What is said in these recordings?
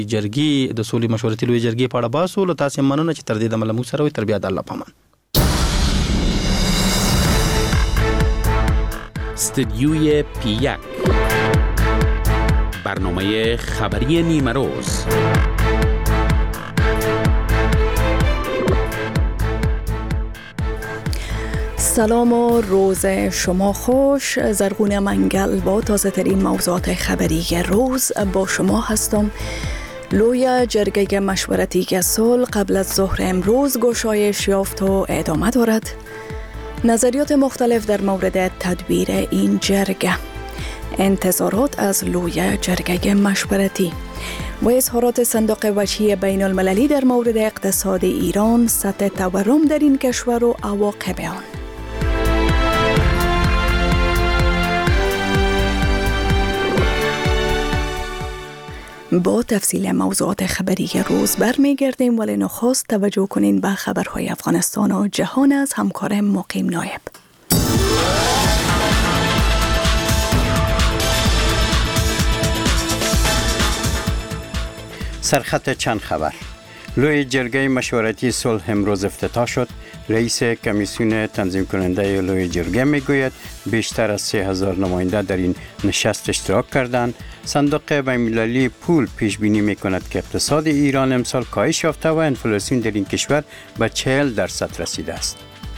جرګي د سولې مشورتي لوی جرګي په اړه باسو له تاسو مننه چې تر دې د ملمو سره وي. تر بیا د الله پامان. استدیوی پی1 برنامه خبری نیمه روز. سلام و روز شما خوش. زرغون منگل با تازه ترین موضوعات خبری روز با شما هستم. لوی جرگه مشورتی صلح قبل از ظهر امروز گشایش یافت و ادامه دارد. نظریات مختلف در مورد تدبیر این جرگه، انتظارات از لوی جرگه مشورتی و اظهارات صندوق وجهی بین المللی در مورد اقتصاد ایران، سطح تورم در این کشور و عواقب آن. با تفصیل موضوعات خبری روز برمیگردیم، ولی نخست توجه کنین به خبرهای افغانستان و جهان از همکار مقیم نایب. سرخط چند خبر. لوی جرگه مشورتی صلح امروز افتتاح شد. رئیس کمیسیون تنظیم کننده لوی جرگه میگوید بیشتر از 3000 نماینده در این نشست اشتراک کردند. صندوق بین‌المللی پول پیش بینی میکند که اقتصاد ایران امسال کاهش یافته و انفلاسیون در این کشور به 40% رسیده است.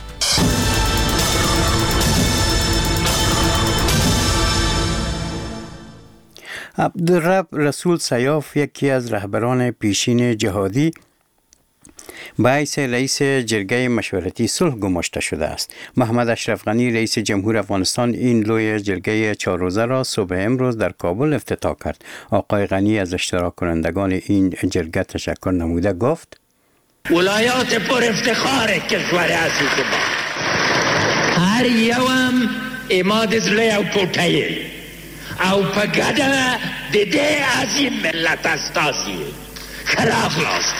عبدالرب رسول سیاف، یکی از رهبران پیشین جهادی، به حیث رئیس جرگه مشورتی صلح گماشته شده است. محمد اشرف غنی رئیس جمهور افغانستان این لوی جرگه 4 روزه را صبح امروز در کابل افتتاح کرد. آقای غنی از اشتراک کنندگان این جرگه تشکر نموده گفت: ولایات پر افتخار کشور عزیز ما هر یوم اماد زلی او پوتایی او پگده دیده از این ملت استاسی خلاف لاست.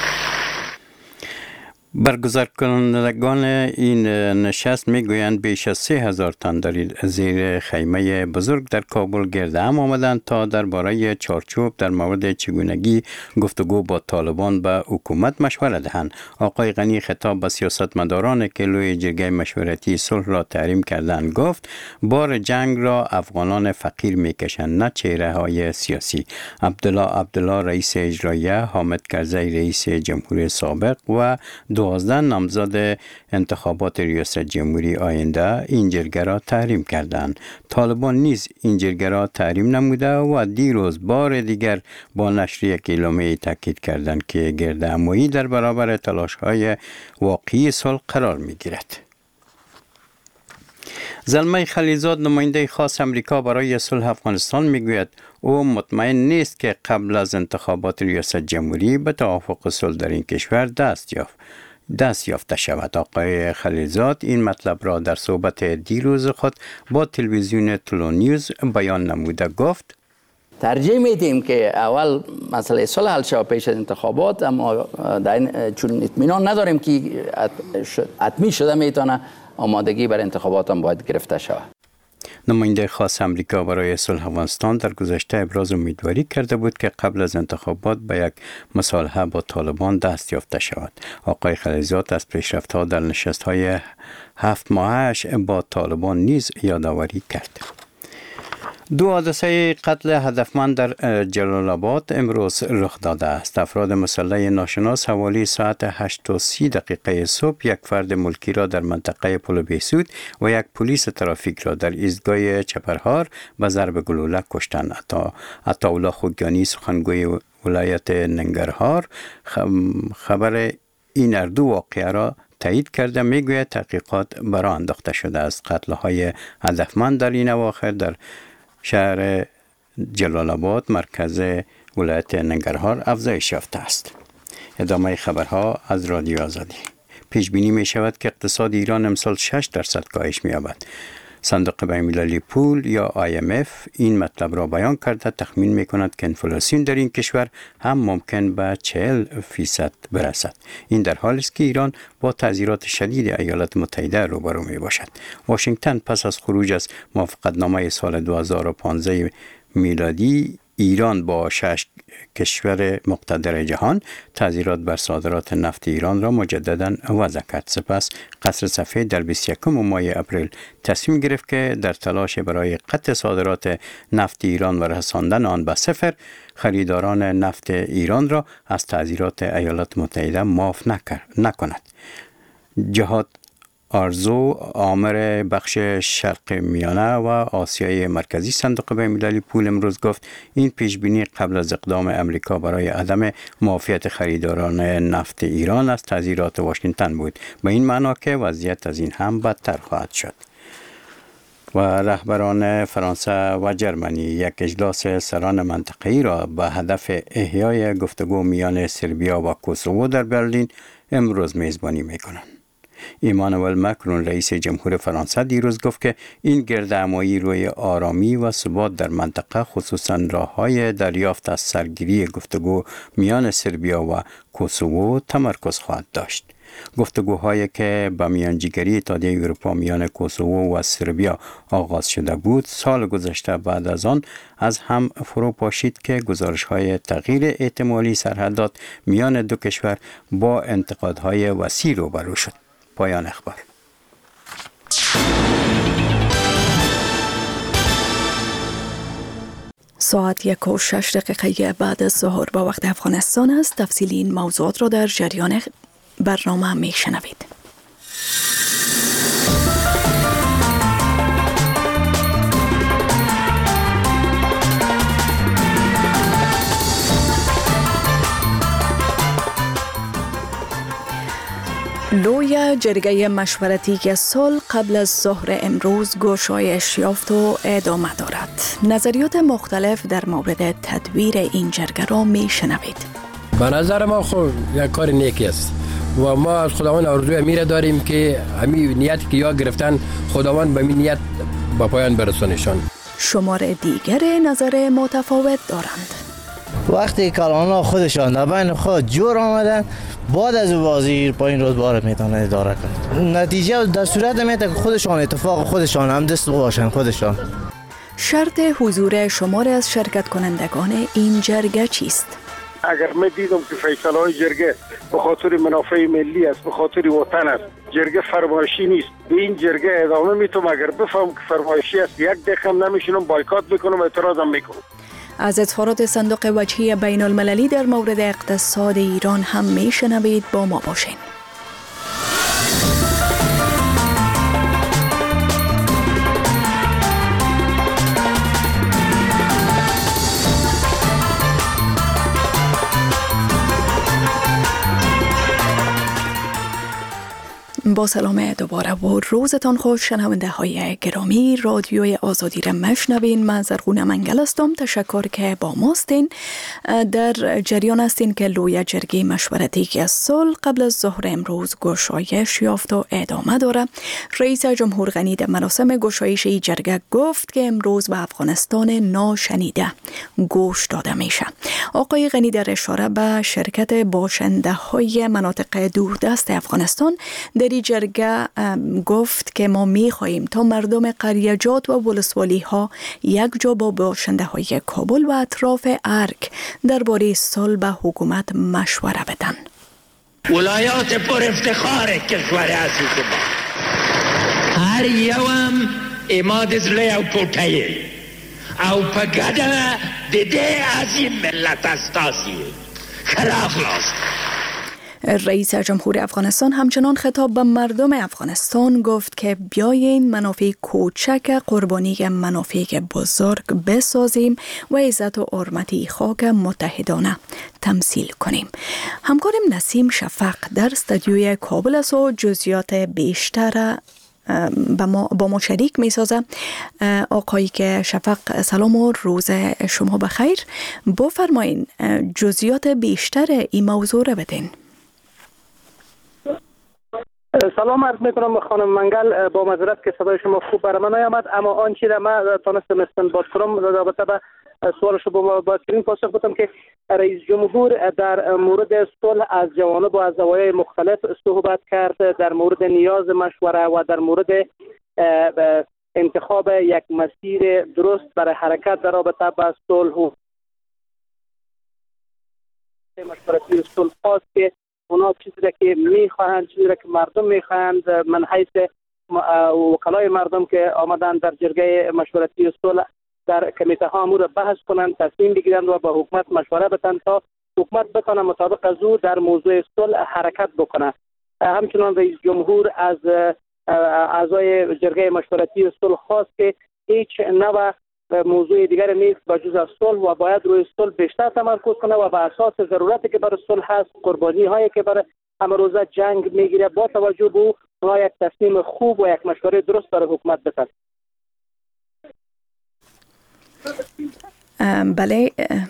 برگزار کنندگان این نشست میگویند بیش از 3000 تن در زیر خیمه بزرگ در کابل گرد هم آمدند تا درباره چارچوب در مورد چگونگی گفتگو با طالبان به حکومت مشوره دهند. آقای غنی خطاب به سیاستمداران که لوی جرگه مشورتی صلح را تحریم کردند گفت: بار جنگ را افغانان فقیر میکشند، نه چهره های سیاسی. عبدالله رئیس اجراییه، حامد کرزی رئیس جمهور سابق و 12 نامزد انتخابات ریاست جمهوری آینده این جرگه را تحریم کردند. طالبان نیز این جرگه را تحریم نموده و دیروز بار دیگر با نشر یک اعلامیه تاکید کردند که گردهمایی در برابر تلاش‌های واقعی صلح قرار می‌گیرد. زلمه خلیلزاد، نماینده خاص امریکا برای صلح افغانستان، میگوید او مطمئن نیست که قبل از انتخابات ریاست جمهوری به توافق صلح در این کشور دست یافته شود. آقای خلیلزاد این مطلب را در صحبت دیروز خود با تلویزیون طلوع نیوز بیان نموده گفت: ترجیح میدیم که اول مسئله صلح حل شود پیش از انتخابات، اما چون اطمینان نداریم که حتمی شده میتونه آمادگی بر انتخابات هم باید گرفته شود. نماینده خاص امریکا برای صلح افغانستان در گذشته ابراز امیدواری کرده بود که قبل از انتخابات به یک مصالحه با طالبان دست یافته شود. آقای خلیلزاد از پیشرفت‌ها در نشست‌های 7 ماهش با طالبان نیز یادآوری کرد. 2 حادثه قتل هدفمند در جلال آباد امروز رخ داده است. افراد مسلح ناشناس حوالی ساعت 8:30 صبح یک فرد ملکی را در منطقه پل بهسود و یک پلیس ترافیک را در ایستگاه چپرهار به ضرب گلوله کشتند. عطاالله خوگیانی، سخنگوی ولایت ننگرهار، خبر این اردو واقعه را تایید کرده میگوید تحقیقات برآ انداخته شده است. قتل‌های هدفمند در این اواخر در شهر جلال آباد مرکز ولایت ننگرهار افزایش یافته است. ادامه خبرها از رادیو آزادی. پیش بینی می شود که اقتصاد ایران امسال 6% کاهش می یابد. صندوق بین‌المللی پول یا IMF این مطلب را بیان کرده تخمین می کند که انفلاسیون در این کشور هم ممکن به 40% برسد. این در حالی است که ایران با تعذیرات شدید ایالات متحده روبرو می باشد. واشنگتن پس از خروج از موافقتنامه سال 2015 میلادی ایران با 6 کشور مقتدر جهان تعذیرات بر صادرات نفت ایران را مجددا وضع کرد. سپس قصر سفید در 21 ماه اپریل تصمیم گرفت که در تلاش برای قطع صادرات نفت ایران و رساندن آن به صفر، خریداران نفت ایران را از تعذیرات ایالات متحده معاف نکند. جهاد آرزو، آمر بخش شرق میانه و آسیای مرکزی صندوق بین‌المللی پول امروز گفت این پیشبینی قبل از اقدام امریکا برای عدم معافیت خریداران نفت ایران از تعذیرات واشنگتن بود، به این معنا که وضعیت از این هم بدتر خواهد شد. و رهبران فرانسه و جرمنی یک اجلاس سران منطقه‌ای را به هدف احیای گفتگو میان سربیا و کوسوو در برلین امروز میزبانی می‌کنند. ایمانوئل مکرون رئیس جمهور فرانسه دیروز گفت که این گردهمایی روی آرامی و ثبات در منطقه، خصوصا راه‌های دریافت از سرگیری گفتگو میان سربیا و کوسوو تمرکز خواهد داشت. گفتگوهایی که به میانجیگری اتحادیه اروپا میان کوسوو و سربیا آغاز شده بود، سال گذشته بعد از آن از هم فرو پاشید که گزارش‌های تغییر احتمالی سرحدات میان دو کشور با انتقادهای وسیع روبرو شد. پایان اخبار. ساعت 1:06 بعد از ظهر با وقت افغانستان است. تفصیلی این موضوعات را در جریان برنامه می شنوید. لوی جرگه مشورتی که صلح قبل از ظهر امروز گشایش یافت و ادامه دارد. نظریات مختلف در مورد تدویر این جرگه را می شنوید. به نظر ما خود یک کار نیکی است و ما از خداوند آرزوی میره داریم که همین نیتی که یا گرفتن خداوند به این نیت با پایان برسونشان. شمار دیگر نظر متفاوت دارند. وقتی کلان‌ها خودشان در بین خود جور آمدن، بعد از بازی پایین رودبار میتونه اداره کنند. نتیجه در صورت میاد که خودشان اتفاق خودشان هم دست باشن خودشان. شرط حضور شمار از شرکت کنندگان این جرگه چیست؟ اگر من دیدم که فیصله‌های جرگه به خاطر منافع ملی است، به خاطر وطن است، جرگه فرمایشی نیست، به این جرگه ادامه میتونم. اگر بفهم که فرمایشی است، یک دقیقه هم نمیشونم، بایکات میکنم، اعتراضم میکنم. از اظهارات صندوق وجهی بین المللی در مورد اقتصاد ایران هم میشنوید. با ما باشین. با سلام دوباره و روزتان خوش شنونده های گرامی. رادیوی آزادی را مشنوین. من زرغونه منگل هستم. تشکر که با ماستین. در جریان هستین که لوی جرگه مشورتی که صلح قبل از ظهر امروز گشایش یافت و ادامه داره. رئیس جمهور غنی در مراسم گشایش این جرگه گفت که امروز به افغانستان ناشنیده گوش داده میشه. آقای غنی در اشاره به شرکت باشنده های مناطق دوردست افغانستان در جرگه گفت که ما می‌خواهیم تا مردم قریجات و ولسوالی ها یک جا با باشنده های کابل و اطراف ارگ درباره صلح به حکومت مشوره بدن. ولایات پر افتخار کشور عزیز ما هر یوم اماد زلی او پوتایی او پگده دیده از این ملت استاسی خلاف لاست. رئیس جمهور افغانستان همچنان خطاب به مردم افغانستان گفت که بیایین منافع کوچک قربانی منافع بزرگ بسازیم و عزت و حرمت خاک متحدانه تمثیل کنیم. همکارم نسیم شفق در استودیوی کابل است و جزئیات بیشتر با ما شریک می سازه. آقایی که شفق سلام و روز شما بخیر. بفرمایین جزئیات بیشتر این موضوع را بدین. سلام عرض میکنم خانم منگل. با معذرت که صدای شما خوب برای من نیامد، اما آنچه را من تانستم استنباط کنم در رابطه با سوال شما با کریم پاسخ بدم که رئیس جمهور در مورد صلح از جوانب و از زوایای مختلف صحبت کرد، در مورد نیاز مشوره و در مورد انتخاب یک مسیر درست برای حرکت در رابطه با صلح و مشورتی صلح خواست که اونا چیزی را که میخواهند، چیزی را که مردم میخواهند، من حیث وکلای مردم که آمدن در جرگه مشورتی صلح در کمیته ها امور بحث کنند، تصمیم بگیرند و با حکومت مشوره بدن تا حکومت بتونه مطابق از او در موضوع صلح حرکت بکنه. همچنان رئیس جمهور از اعضای جرگه مشورتی صلح خواست که هیچ نوع موضوع دیگر نیست با جز از صلح و باید روی صلح بیشتر تمرکز کنه و به اساس ضرورتی که برای صلح هست، قربانی هایی که برای همه روزه جنگ میگیره، با توجه به اون یک تصمیم خوب و یک مشوره درست برای حکومت بده. بله،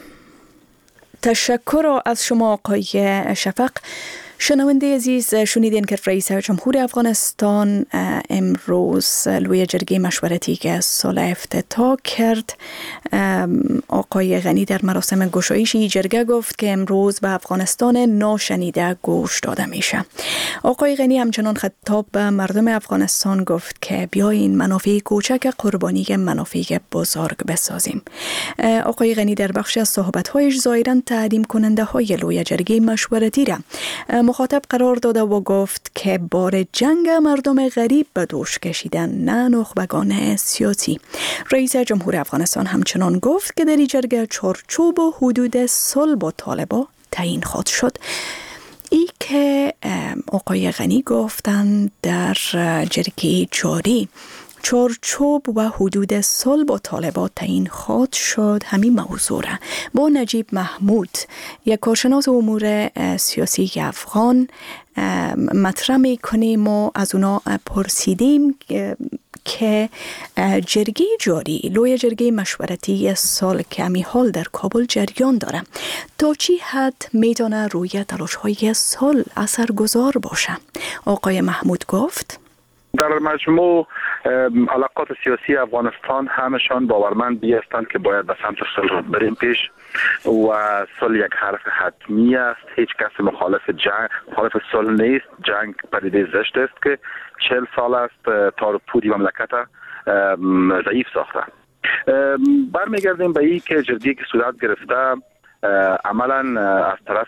تشکر از شما آقای شفق. شنونده عزیز، شنیدین که رئیس جمهور افغانستان امروز لوی جرگه مشورتی که صلح افتتاح کرد، آقای غنی در مراسم گشایش جرگه گفت که امروز به افغانستان ناشنیده گوش داده میشه. آقای غنی همچنان خطاب به مردم افغانستان گفت که بیاین منافع کوچک قربانی منافع بزرگ بسازیم. آقای غنی در بخش از صحبت‌هایش ظاهراً تعظیم کننده های لوی جرگه مشورتی را مخاطب قرار داده و گفت که بار جنگ مردم غریب به دوش کشیدن، نه نخبگان سیاسی. رئیس جمهور افغانستان همچنان گفت که در این جرگه چارچوب و حدود صلح با طالبان تعیین خواهد شد. ای که آقای غنی گفتند در جرگه جاری چارچوب و حدود صلح با طالبان تعیین خواهد شد، همین موضوع را با نجیب محمود، یک کارشناس امور سیاسی افغان، مطرح میکنیم و از اونا پرسیدیم که جرگه جاری، لوی جرگه مشورتی صلح که همی حال در کابل جریان داره، تا چی حد میتونه روی تلاش‌های صلح اثرگذار باشه؟ آقای محمود گفت در مجموع علاقات سیاسی افغانستان همشان باورمند هستند که باید به سمت صلح بریم پیش و صلح یک حرف حتمی است. هیچ کس مخالف صلح نیست. جنگ پدیده زشت است که 40 سال است تا پودی مملکت ضعیف ساخته. برمیگردیم به این که جدی که صورت گرفته عملا از طرف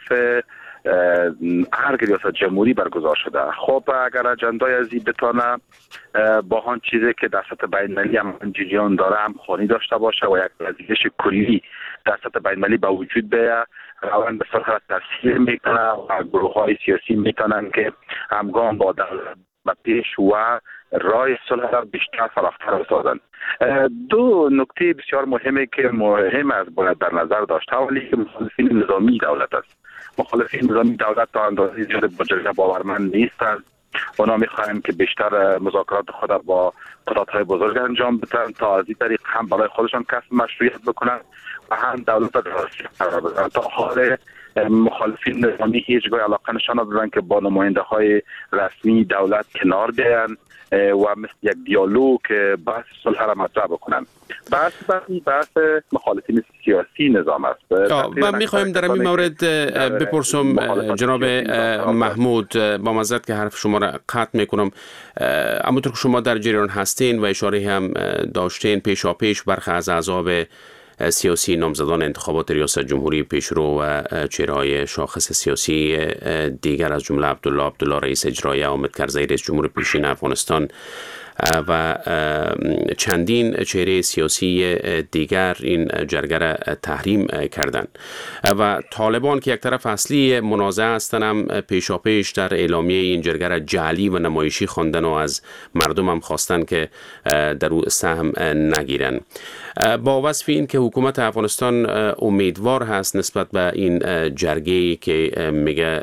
هر ریاست جمهوری برگزار شده. خب اگر اجندای از این بتانه با هان چیزی که در سطح بین‌المللی هم جریان داره هم خانی داشته باشه و یک وضعیت کلی در سطح بین‌المللی به وجود بیاید، روند به صورت تسهیل میکنه و گروه‌های سیاسی میتونن که همگام با دولت به پیش و راه صلح را بیشتر فراختر بسازند. دو نکته بسیار مهمه که مهم است باید در نظر داشته، ولی که مخالفین نظامی دولت است. مخالفین نظامی دولت تا اندازه زیاد با جرگه باورمند نیستند. اونا میخواهند که بیشتر مذاکرات خود با قدرت‌های بزرگ انجام بدن تا از این طریق هم برای خودشان کسب مشروعیت بکنند و هم دولت را قرار بدن. تا حال مخالفین نظامی هیچگاه علاقه نشان ندادند که با نماینده های رسمی دولت کنار بیایند و مثل یک دیالوگ بحث صلح را مطرح بکنند. بحث مخالفین سیاسی نظام است. من میخوایم در این مورد بپرسم جناب محمود، با معذرت که حرف شما را قطع میکنم، همونطور که شما در جریان هستین و اشاره هم داشتین، پیشاپیش برخی از احزاب سیاسی نامزدان انتخابات ریاست جمهوری پیشرو و چهره‌های شاخص سیاسی دیگر از جمله عبدالله رئیس اجرایی، حامد کرزی رئیس جمهور پیشین افغانستان و چندین چهره سیاسی دیگر این جرگه را تحریم کردند و طالبان که یک طرف اصلی منازعه هستند هم پیشاپیش در اعلامیه این جرگه را جعلی و نمایشی خواندن و از مردم هم خواستن که در او سهم نگیرن. با وصف این که حکومت افغانستان امیدوار هست نسبت به این جرگه‌ای که میگه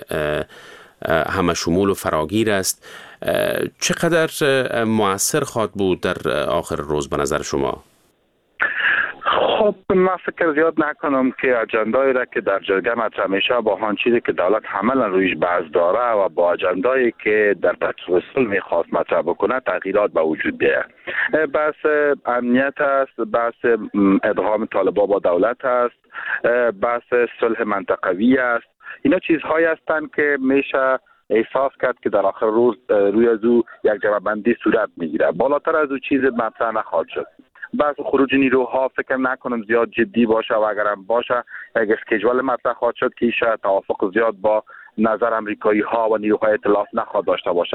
همه شمول و فراگیر است، چقدر مؤثر خواهد بود در آخر روز به نظر شما؟ خب من فکر زیاد نکنم که اجندایی را که در جرگه مطرح میشه با هان چیزی که دولت عملا رویش بحث داره و با اجندایی که در بحث صلح میخواست مطرح بکنه تغییرات به وجود بیاید. بحث امنیت است، بحث ادغام طالبان با دولت است، بحث صلح منطقوی است. اینا چیزهایی هستند که میشه احساس کرد که در آخر روز روی از او یک جمع‌بندی صورت میگیره. بالاتر از او چیز مطرح نخواهد شد. بحث خروج نیروها فکر نکنم زیاد جدی باشه و اگرم باشه یک اسکیجول مطرح خواهد شد که ایشه توافق زیاد با نظر امریکایی ها و نیروهای ائتلاف نخواهد داشته باشه.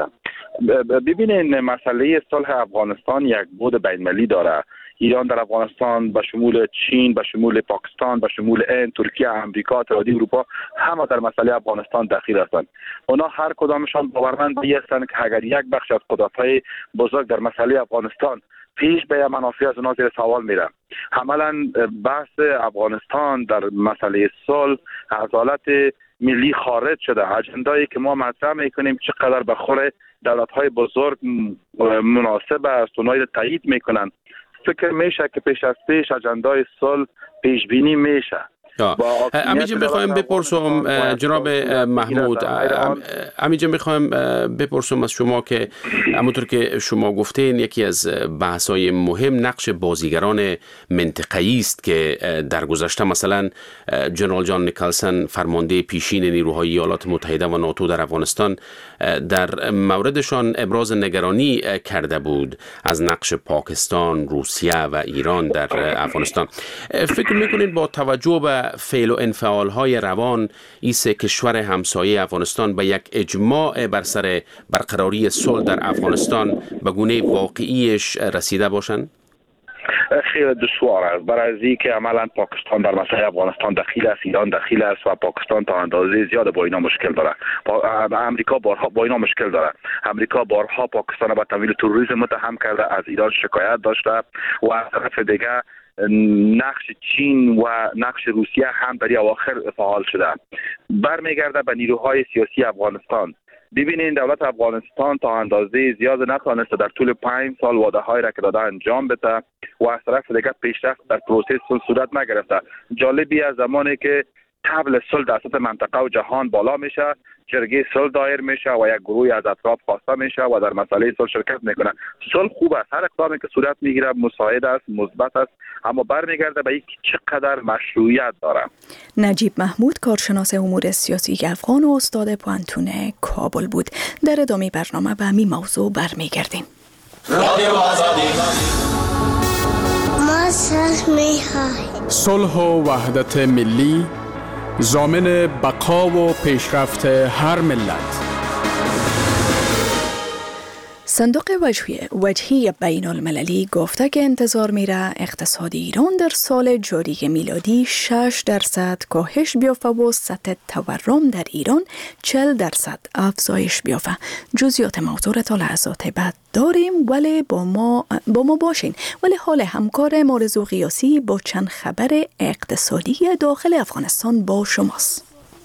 ببینین مسئله صلح افغانستان یک بود بین‌المللی داره. ایران در افغانستان به شمول چین، به شمول پاکستان، به شمول هند، ترکیه، امریکا، اتحادیه اروپا همه در مسئله افغانستان دخیل هستند. اونا هر کدامشان باورمند هستند که اگر یک بخش از قدرت‌های بزرگ در مسئله افغانستان پیش به منافع از اونا زیر سوال میره. عملاً بحث افغانستان در مسئله صلح از حالت ملی خارج شده. اجندایی که ما مطرح میکنیم چقدر به خور دولت‌های بزرگ مناسب است، اونایی تایید میکنن. فکر میشه که پیش از پیش اجندای صلح پیش بینی میشه. امیجا بخوایم بپرسم جناب محمود، امیجا بخوایم بپرسم از شما که همونطور که شما گفتین یکی از بحث‌های مهم نقش بازیگران منطقه‌ای است که در گذشته مثلا جنرال جان نیکلسن فرمانده پیشین نیروهای ایالات متحده و ناتو در افغانستان در موردشان ابراز نگرانی کرده بود از نقش پاکستان، روسیه و ایران در افغانستان. فکر میکنین با توجه به فعل و انفعال‌های روان این سه کشور همسایه افغانستان به یک اجماع بر سر برقراری صلح در افغانستان به گونه واقعیش رسیده باشند؟ خیلی دشوار است برای از اینکه عملا پاکستان در مسئله افغانستان دخیل است، ایران دخیل است و پاکستان تا اندازه زیاد با اینا مشکل داره. امریکا بارها با اینا مشکل داره. امریکا بارها پاکستان به تمویل تروریسم متهم کرده، از ایران شکایت داشته و از طرف دیگه نقش چین و نقش روسیه هم در اواخر فعال شده. برمیگرده به نیروهای سیاسی افغانستان. ببینین دولت افغانستان تا اندازه زیاد نتوانسته در طول 5 سال وعده‌هایی را که داده انجام بده و از طرف دیگه پیشرفت در پروسه صورت نگرفته. جالبی از زمانی که طبل صلح در سطح منطقه و جهان بالا میشه، جرگه صلح دایر میشه و یک گروهی از اطراف خواسته میشه و در مسئله صلح شرکت میکنه. صلح خوب است، هر اقدامی که صورت میگیره مساعد است، مثبت است، اما برمیگرده به اینکه چقدر مشروعیت داره. نجیب محمود، کارشناس امور سیاسی افغان و استاد پوهنتون کابل بود. در ادامه برنامه به همین موضوع برمیگردیم. ما صلح میخواهیم. صلح و وحدت ملی ضامن بقا و پیشرفت هر ملت. صندوق وجهی بین المللی گفته که انتظار میره اقتصاد ایران در سال جاری میلادی 6% کاهش بیافته و سطح تورم در ایران 40% افزایش بیافته. جزئیات موضوع را تا لحظات بعد داریم، ولی با ما باشین. ولی حال همکار مارزو قیاسی با چند خبر اقتصادی داخل افغانستان با شماست.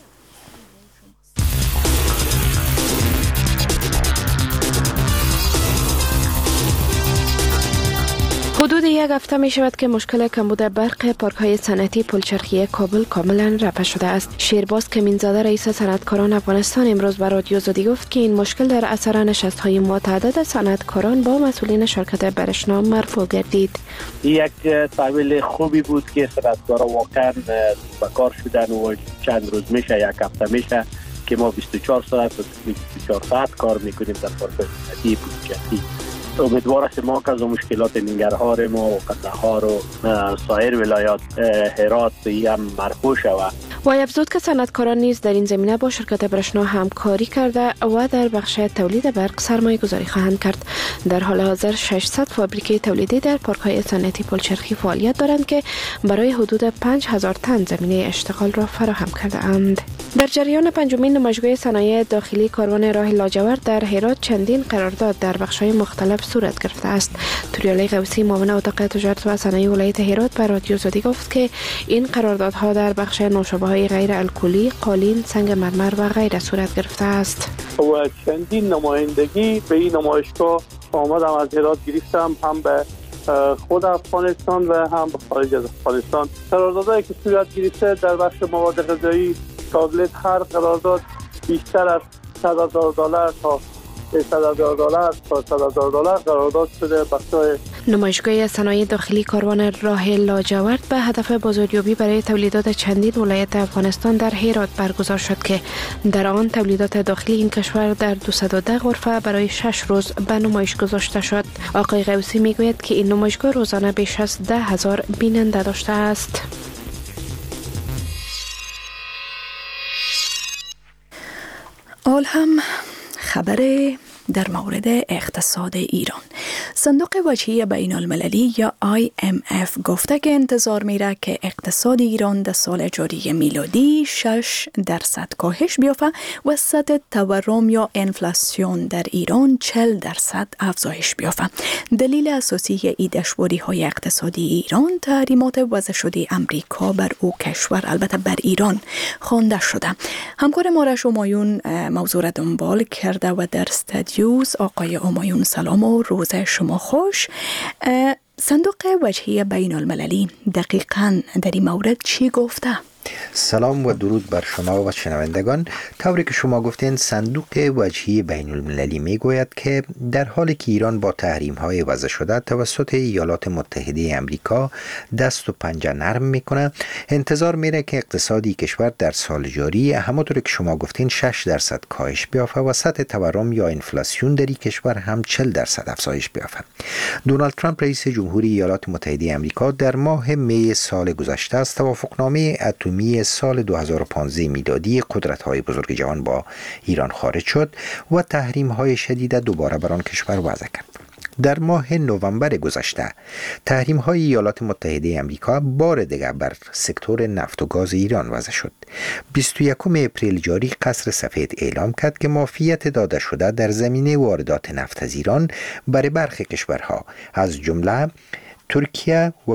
حدود یک هفته می شود که مشکل کمبود برق پارک‌های صنعتی پلچرخی کابل کاملا رفع شده است. شیرباز کمینزاده رئیس صنعتکاران افغانستان امروز به رادیو زدی گفت که این مشکل در اثر نشست‌های متعدد صنعتکاران با مسئولین شرکت برشنا مرفوع گردید. یک تحویل خوبی بود که صنعتکاران واقعا به کار شدن و چند روز میشه، یک هفته میشه که ما 24 ساعت و 24 ساعت کار میکنیم در پارک‌های صنعتی پلچرخی. امیدوار است ما که از مشکلات ننگرهار ما و قندهار و سایر ولایات هرات هم مرفوع شود. و افزود که صنعتکاران نیز در این زمینه با شرکت برشنا همکاری کرده و در بخش تولید برق سرمایه گذاری خواهند کرد. در حال حاضر 600 فابریکه تولیدی در پارک‌های صنعتی پلچرخی فعالیت دارند که برای حدود 5000 تن زمینه اشتغال را فراهم کرده اند. در جریان پنجمین نمایشگاه صنایع داخلی کاروان راه لاجورد در هرات چندین قرارداد در بخش‌های مختلف صورت گرفته است. توریالی قوسی، معاون اتاق تجارت و صنایع ولایت هرات به رادیو زدی گفت که این قراردادها در بخش نوشابه‌های غیر الکلی، قالین، سنگ مرمر و غیره صورت گرفته است. و چندین نمایندگی به این نمایشگاه آمدم از هرات گرفتم، هم به خود افغانستان و هم به خارج از افغانستان. قراردادهایی که صورت گرفته در بخش مواد غذایی تابلت، هر قرارداد بیشتر از $100,000 تا $100,000 تا $100,000 قرارداد شده. بخشای نمایشگاه صنایع داخلی کاروان راه لاجورد به هدف بازاریابی برای تولیدات چندین ولایت افغانستان در هرات برگزار شد که در آن تولیدات داخلی این کشور در 210 غرفه برای 6 روز به نمایش گذاشته شد. آقای غوثی میگوید که این نمایشگاه روزانه بیش از 10,000 بیننده داشته است. حال هم خبر در مورد اقتصاد ایران. صندوق وجهی بین المللی یا IMF گفته که انتظار میره که اقتصاد ایران در سال جاری میلادی 6% کاهش بیافته و سطح تورم یا انفلاسیون در ایران 40% افزایش بیافته. دلیل اساسی این دشواری‌های اقتصادی ایران تحریمات وضع شده امریکا بر او کشور، البته بر ایران خوانده شده. همکار ما همایون موضوع را دنبال کرده و در استودیوس. آقای همایون سلام و روز شما خوش. صندوق وجهی بین المللی دقیقاً در این مورد چی گفته؟ سلام و درود بر شما و شنوندگان. طوری که شما گفتین، صندوق وجهی بین المللی می گوید که در حالی که ایران با تحریم های وضع شده توسط ایالات متحده امریکا دست و پنجه نرم میکنه، انتظار میره که اقتصادی کشور در سال جاری همونطور که شما گفتین 6% کاهش بیافته و سطح تورم یا انفلاسیون در این کشور هم 40% افزایش بیافته. دونالد ترامپ رئیس جمهوری ایالات متحده امریکا در ماه می سال گذشته از توافقنامه اتمی سال 2015 میلادی قدرت‌های بزرگ جهان با ایران خارج شد و تحریم‌های شدید دوباره بر آن کشور وضع کرد. در ماه نوامبر گذشته تحریم‌های ایالات متحده امریکا بار دیگر بر سکتور نفت و گاز ایران وضع شد. 21 اپریل جاری قصر سفید اعلام کرد که معافیت داده شده در زمینه واردات نفت از ایران برای برخی کشورها از جمله ترکیه و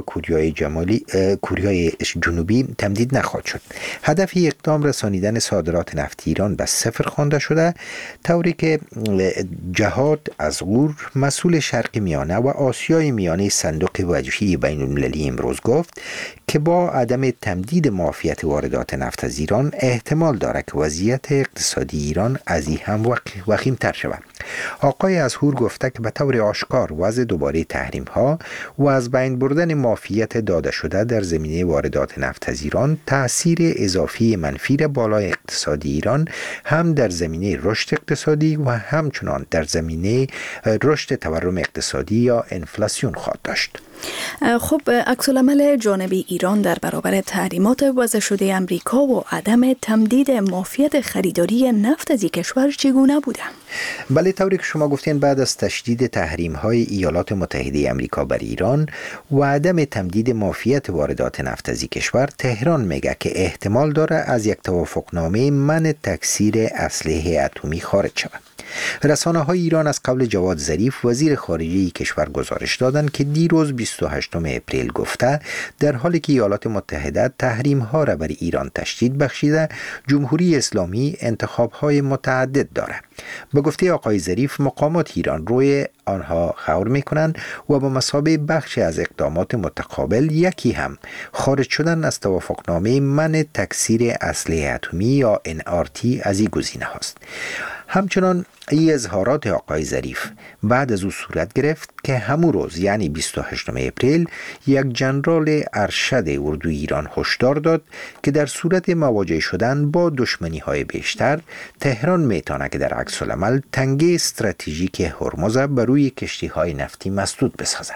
کوریای جنوبی تمدید نخواهد شد. هدف اقدام رسانیدن صادرات نفت ایران به صفر خوانده شده، طوری که جهاد از غور مسئول شرق میانه و آسیای میانه صندوق وجهی بین المللی امروز گفت که با عدم تمدید معافیت واردات نفت از ایران احتمال دارد که وضعیت اقتصادی ایران از این هم وخیم‌تر شود. آقای ازهور گفته که به طور آشکار وضع دوباره تحریم ها و از بین بردن معافیت داده شده در زمینه واردات نفت از ایران تأثیر اضافی منفی بالای اقتصادی ایران هم در زمینه رشد اقتصادی و همچنان در زمینه رشد تورم اقتصادی یا انفلاسیون خواهد داشت. خب عکس‌العمل جانبی ایران در برابر تحریمات وضع شده امریکا و عدم تمدید معافیت خریداری نفت از این کشور چگونه بوده؟ بله، طوری که شما گفتین، بعد از تشدید تحریم‌های ایالات متحده امریکا بر ایران و عدم تمدید معافیت واردات نفت از این کشور، تهران میگه که احتمال داره از یک توافقنامه منع تکثیر اسلحه اتمی خارج شود. رسانه‌های ایران از قول جواد ظریف وزیر خارجه کشور گزارش دادند که دیروز 28 اپریل گفته در حالی که ایالات متحده تحریم‌ها را بر ایران تشدید بخشیده، جمهوری اسلامی انتخاب‌های متعدد دارد. به گفته آقای ظریف، مقامات ایران روی آنها غور می‌کنند و به مثابه بخشی از اقدامات متقابل یکی هم خارج شدن از توافقنامه منع تکثیر اسلحه اتمی یا NRT از این گزینه هاست. همچنان این اظهارات آقای ظریف بعد از او صورت گرفت که همون روز یعنی 28 اپریل یک جنرال ارشد اردوی ایران هشدار داد که در صورت مواجه شدن با دشمنی‌های بیشتر، تهران میتونه که در عکس العمل تنگه استراتژیک هرمز بر روی کشتی‌های نفتی مسدود بسازد.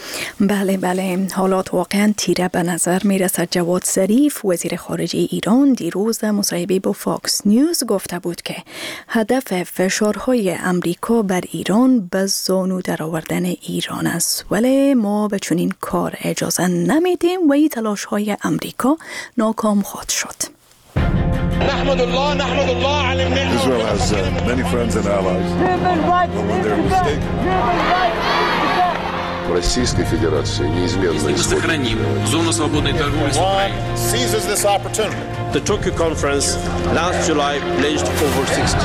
بله، حالات واقعا تیره به نظر می رسد. جواد ظریف وزیر خارجه ایران دیروز در مصاحبه با فاکس نیوز گفته بود که هدف فشارهای امریکا بر ایران به زانو در آوردن ایران است، ولی ما به چنین کار اجازه نمیدیم و این تلاش های امریکا ناکام خواهد شد. نحمد الله على النعمة. Israel has many friends and allies. When they're mistaken. Российской Федерации неизменно сохраним зону свободной торговли с Украиной. Seizes this opportunity. The Tokyo conference last July pledged over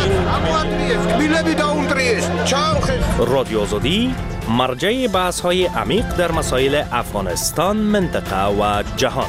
16 رادیو آزادی مرجع بحث‌های عمیق در مسائل افغانستان، منطقه و جهان.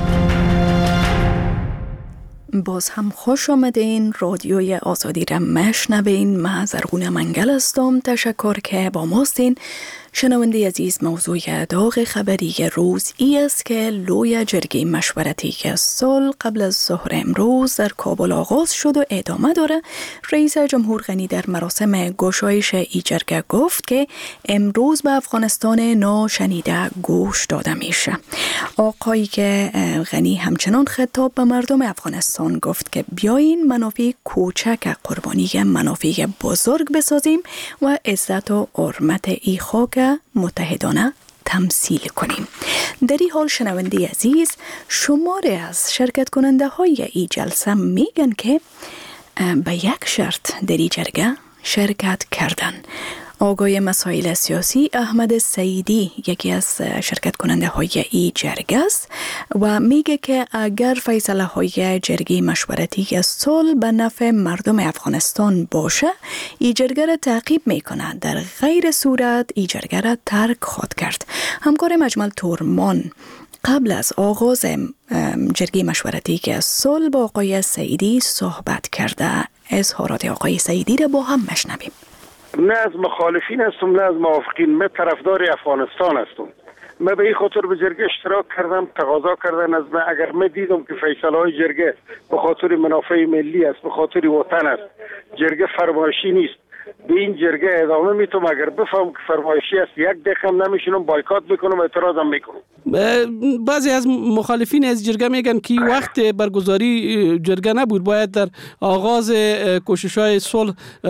باز هم خوش آمدین. رادیوی آزادی را مشنوین. من زرغون منگل هستم. تشکر که با ماستین. شنونده عزیز، موضوع داغ خبری روز ای است که لوی جرگه مشورتی که صلح قبل از ظهر امروز در کابل آغاز شد و ادامه داره. رئیس جمهور غنی در مراسم گشایش ای جرگه گفت که امروز به افغانستان ناشنیده گوش داده میشه. آقایی که غنی همچنان خطاب به مردم افغانستان گفت که بیاین منافع کوچک قربانی منافع بزرگ بسازیم و عزت و حرمت ای خاک متحدانه تمثیل کنیم. در این حال شنونده عزیز، شماری از شرکت کننده های این جلسه میگن که به یک شرط در این جرگه شرکت کردن. آقای مسائل سیاسی احمد سعیدی یکی از شرکت کننده های این جرگه است و میگه که اگر فیصله های جرگه مشورتی صلح به نفع مردم افغانستان باشه، این جرگه را تعقیب میکنه، در غیر صورت این جرگه را ترک خواهد کرد. همکار مجمل تورمان قبل از آغاز جرگه مشورتی که صلح با آقای سعیدی صحبت کرده. اظهارات آقای سعیدی را با هم مشنویم. نه از مخالفین هستم نه از موافقین، من طرفدار افغانستان هستم. من به این خاطر به جرگه اشتراک کردم، تقاضا کردن از من. اگر من دیدم که فیصله های جرگه به خاطر منافع ملی است، به خاطر وطن است، جرگه فرمایشی نیست، به این جرگه ادامه میتونم. اگر بفهم که فرمایشی است، یک دقیقه نمیشونم، بایکات میکنم، اعتراضم میکنم. بعضی از مخالفین از جرگه میگن که وقت برگزاری جرگه نبود، باید در آغاز کوشش‌های صلح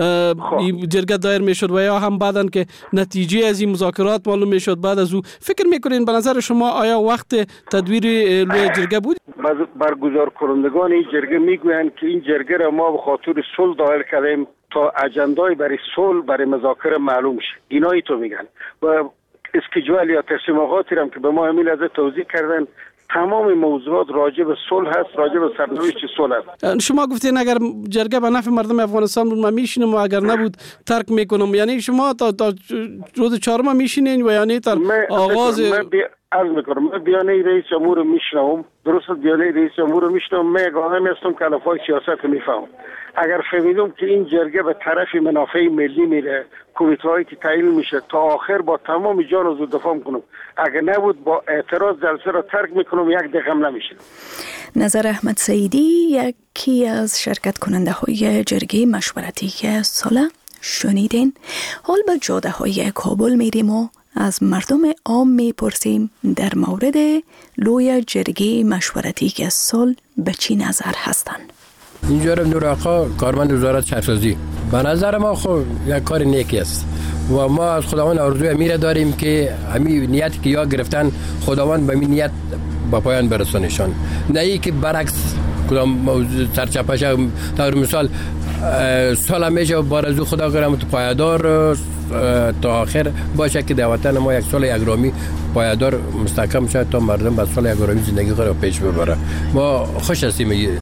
جرگه دایر میشد و یا هم بعدن که نتیجه از این مذاکرات معلوم میشد بعد از او. فکر میکنین به نظر شما آیا وقت تدویر لوی جرگه بود؟ برگزار کنندگان این جرگه میگویند که این جرگه را ما به خاطر صلح دایر کردیم تا اجندای برای صلح برای مذاکره معلوم شه. اینایی تو میگن و اسکیجوال یا تصمیماتی هم که به ما همین لحظه توضیح کردن، تمام موضوعات راجع به صلح هست، راجع به سرنوشت صلح هست. شما گفتین اگر جرگه به نفع مردم افغانستان بود من میشینم و اگر نبود ترک میکنم، یعنی شما تا روز چهارم میشینین و یعنی تا آغاز عرض میکنم من بیانیه رئیس جمهور میشنوم، درست بیانیه رئیس جمهور میشنوم. من یک آدمی هستم که الفاظ سیاست میفهمم. اگر فهمیدم که این جرگه به طرف منافع ملی میره، کمیته‌هایی که تعیین میشه، تا آخر با تمام جان و زود دفاع میکنم. اگر نبود با اعتراض جلسه را ترک میکنم، یک دقیقه هم نمیشه. نظر احمد سعیدی یکی از شرکت کننده های جرگه مشورتی که صلح شنیدین. حال به جاده های کابل میریم و از مردم عام میپرسیم در مورد لوی جرگه مشورتی که صلح به چی نظر هستند. اینجا نور آقا کارمند وزارت شهرسازی، به نظر ما خب یک کار نیکی است و ما از خداوند آرزوی میره داریم که همین نیتی که یا گرفتن خداوند به این نیت با پایان برسونشان، نه ای که برعکس کدام سرچپش. در مثال سال میشه بارزو خدا کنم تو پایدار تا آخر باشه که در وطن ما یک سال یک رامی پایدار مستحکم شد تا مردم با سال یک رامی زندگی خود را پیش ببره. ما خوش هستیم.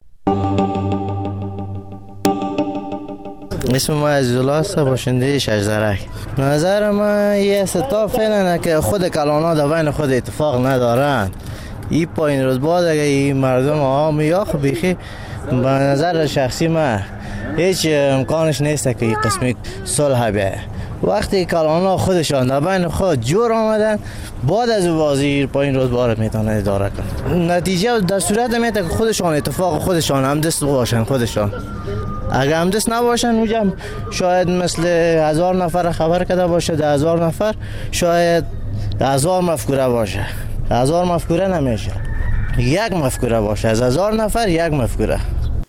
اسم ما عزیزالله است، باشنده شجرک. نظر من یه استاد فعلا که خود کلانا در بین خود اتفاق ندارن. این پایین روز بعد اگه این مردم عام یا خب بیخی به نظر شخصی من هیچ امکانش نیست که این قسمی صلح بیه. وقتی کلانا خودشان در بین خود جور آمدن، بعد از بازی پایین روز بعد میتونه اداره کنن. نتیجه در صورت میته که خودشان اتفاق خودشان همدست باشن. خودشان اگر همدست نباشن اونجا شاید مثل 1000 نفر خبر کرده باشه، 10,000 نفر شاید 1000 مفکوره باشه. 1000 مفکوره نمیشه، یک مفکوره باشه. از 1000 نفر یک مفکوره.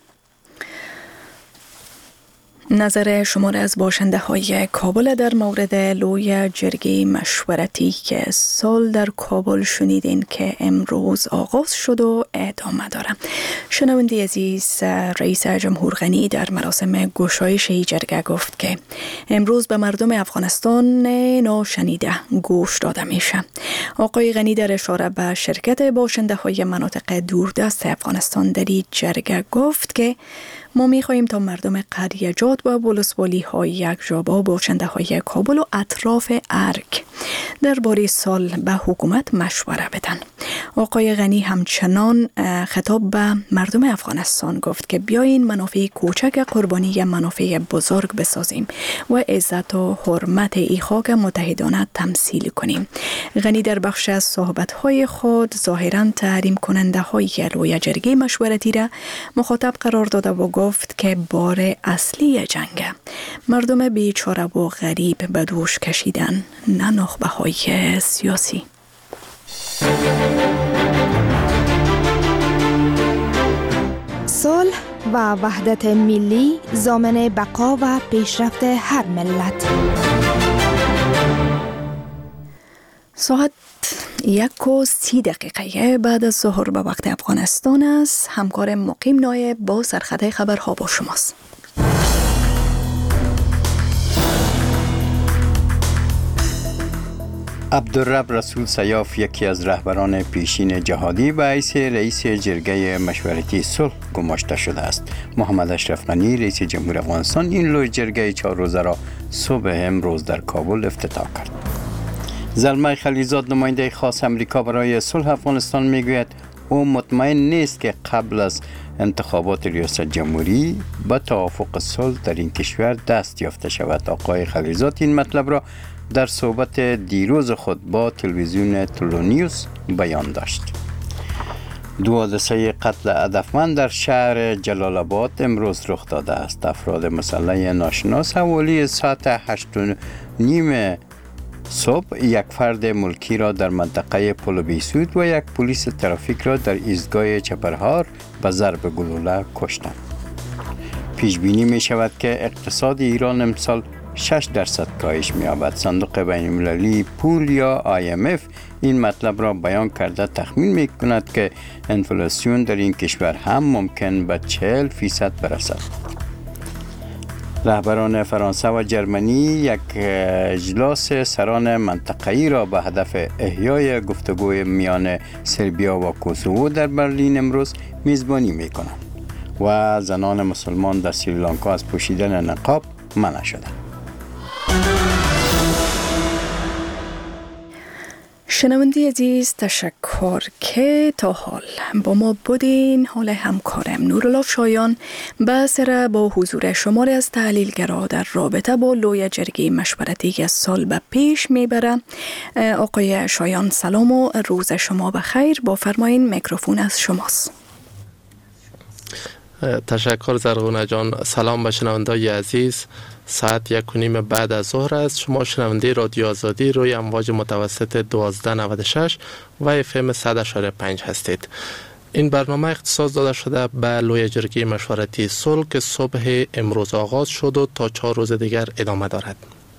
نظر شمار از باشنده های کابل در مورد لوی جرگه مشورتی که صلح در کابل شنیدین که امروز آغاز شد و ادامه داره. شنونده عزیز، رئیس جمهور غنی در مراسم گشایش جرگه گفت که امروز به مردم افغانستان ناشنیده گوش داده میشه. آقای غنی در اشاره به شرکت باشنده های مناطق دوردست افغانستان در جرگه گفت که ما می‌خواهیم تا مردم قریجات و ولسوالی های یک جابا باشنده های کابل و اطراف ارگ درباره صلح به حکومت مشوره بدن. آقای غنی همچنان خطاب به مردم افغانستان گفت که بیاین منافع کوچک قربانی منافع بزرگ بسازیم و عزت و حرمت ای خاک متحدانه تمثیل کنیم. غنی در بخش از صحبت‌های خود ظاهراً تحریم کننده های لوی جرگه مشورتی را مخاطب قرار داده و گفت که بار اصلی جنگ مردم بیچاره و غریب به دوش کشیدن، نه نخبه های سیاسی. صلح و وحدت ملی ضامن بقا و پیشرفت هر ملت. ساعت 1:30 بعد از ظهر به وقت افغانستان است. همکار مقیم نایب با سرخط خبرها با شماست. عبدالرب رسول سیاف، یکی از رهبران پیشین جهادی، به حیث رئیس جرگه مشورتی صلح گماشته شده است. محمد اشرف غنی، رئیس جمهور افغانستان، این لوی جرگه 4 روزه را صبح امروز در کابل افتتاح کرد. زلمه خلیزاد، نماینده خاص امریکا برای صلح افغانستان، میگوید او مطمئن نیست که قبل از انتخابات ریاست جمهوری به توافق صلح در این کشور دست یافته شود. آقای خلیزاد این مطلب را در صحبت دیروز خود با تلویزیون تلونیوس بیان داشت. 2 حادثه قتل هدفمند در شهر جلال آباد امروز رخ داده است. افراد مسلح ناشناس حوالی ساعت 8:30 صبح یک فرد ملکی را در منطقه پل بیسود و یک پلیس ترافیک را در ایستگاه چپرهار به ضرب گلوله کشتند. پیش بینی می شود که اقتصاد ایران امسال 6% کاهش می‌یابد. صندوق بین‌المللی پول یا IMF این مطلب را بیان کرده تخمین می‌کند که انفلاسیون در این کشور هم ممکن به 40% برسد. رهبران فرانسه و جرمنی یک اجلاس سران منطقه‌ای را به هدف احیای گفتگوی میان سربیا و کوسوو در برلین امروز میزبانی می‌کنند و زنان مسلمان در سریلانکا از پوشیدن نقاب منع شدند. شنونده عزیز، تشکر که تا حال با ما بودین. حال همکارم نورالله شایان به سر با حضور شماره از تحلیلگرا در رابطه با لوی جرگه مشورتی که سال به پیش میبره. آقای شایان سلام و روز شما بخیر. با فرمایین میکروفون از شماست. تشکر زرغونه جان. سلام به شنوندای عزیز. ساعت 1:30 بعد از ظهر است. شما شنونده رادیو آزادی روی امواج متوسط 1296 و FM 100.5 هستید. این برنامه اختصاص داده شده به لوی جرگه مشورتی صلح که صبح امروز آغاز شد و تا 4 روز دیگر ادامه دارد.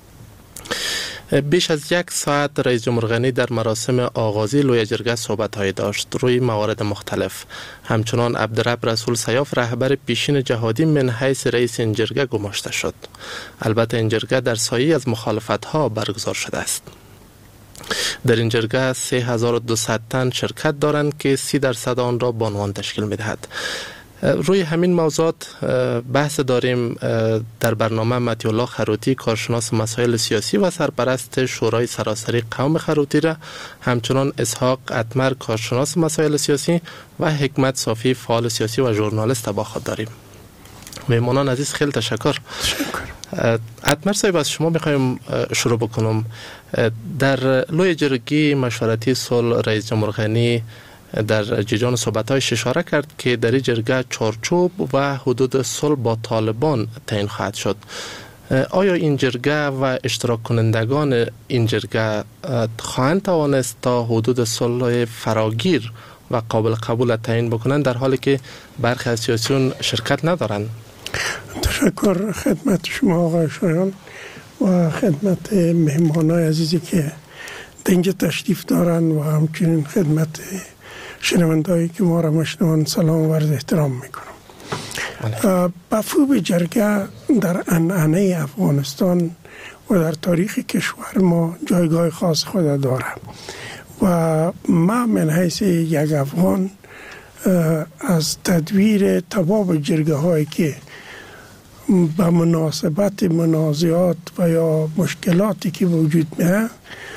بیش از 1 ساعت رئیس جمهور غنی در مراسم آغازی لوی جرگه صحبت‌های داشت روی موارد مختلف. همچنان عبدالرب رسول سیاف، رهبر پیشین جهادی، من حیث رئیس این جرگه گماشته شد. البته این جرگه در سایه از مخالفت‌ها برگزار شده است. در این جرگه 3200 تن شرکت دارند که 30% آن را بانوان تشکیل می‌دهد. روی همین موضوعات بحث داریم در برنامه مطیع الله خروتی، کارشناس مسائل سیاسی و سرپرست شورای سراسری قوم خروتی را، همچنان اسحاق اتمر، کارشناس مسائل سیاسی و حکمت صافی، فعال سیاسی و ژورنالیست با خود داریم. مهمانان عزیز خیلی تشکر. اتمر صاحب، از شما میخوایم شروع بکنم. در لوی جرگه مشورتی صلح رئیس جمهور غنی در جریان صحبت‌هایش اشاره کرد که در این جرگه چارچوب و حدود صلح با طالبان تعیین خواهد شد. آیا این جرگه و اشتراک کنندگان این جرگه خواهند توانست تا حدود صلح فراگیر و قابل قبول تعیین بکنند در حالی که برخی از سیاسیون شرکت ندارند؟ تشکر خدمت شما آقای شایان و خدمت مهمانای عزیزی که اینجا تشریف دارن و همچنین خدمت شنوندهایی که ما را میشنوند سلام و عرض احترام میکنم. مفهوم جرگه در عنعنه افغانستان و در تاریخ کشور ما جایگاه خاص خود داره و ما من حیث یک افغان از تدویر تباب جرگه هایی که به مناسبت منازعات و یا مشکلاتی که وجود میه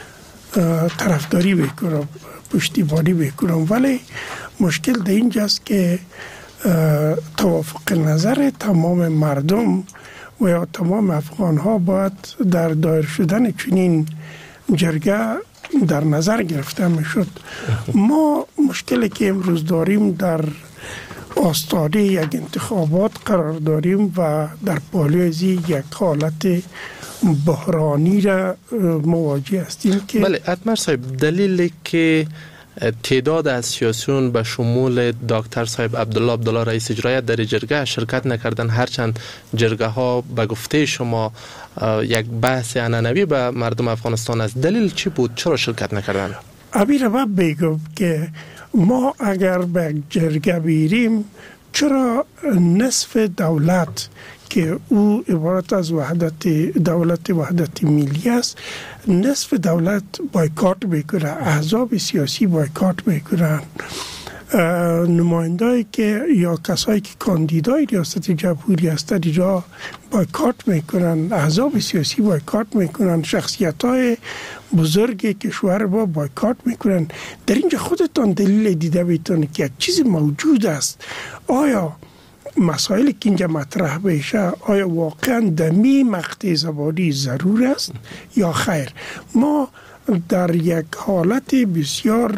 طرفداری بکنم، پشتیبانی بکنم، ولی مشکل در اینجاست که توافق نظر تمام مردم و یا تمام افغان ها باید در دایر شدن چنین جرگه در نظر گرفته میشد. ما مشکلی که امروز داریم در آستانه یک انتخابات قرار داریم و در پالوی یک حالت بحرانی را مواجه هستیم که بله اتمر صاحب، دلیلی که تعداد از سیاسیون به شمول دکتر صاحب عبدالله رئیس اجرایی در جرگه شرکت نکردن، هرچند جرگه ها به گفته شما یک بحث عنعنوی به مردم افغانستان است، دلیل چی بود؟ چرا شرکت نکردن؟ امیر من بگم که ما اگر به جرگه بیریم، چرا نصف دولت که او عبارت از دولت وحدت ملی است، نصف دولت بایکاٹ میکنه، احزاب سیاسی بایکاٹ میکنن، نمایندهایی که یا کسایی که کاندیدای ریاست جمهوری هستند اینجا بایکاٹ میکنن، احزاب سیاسی بایکاٹ میکنن، شخصیت‌های بزرگ کشور با بایکاٹ میکنن. در اینجا خودتان دلیل دیده بیتون که یک چیز موجود است. آیا مسائل که اینجا مطرح بشه آیا واقعا دمی مقطع زبانی ضرور است یا خیر؟ ما در یک حالت بسیار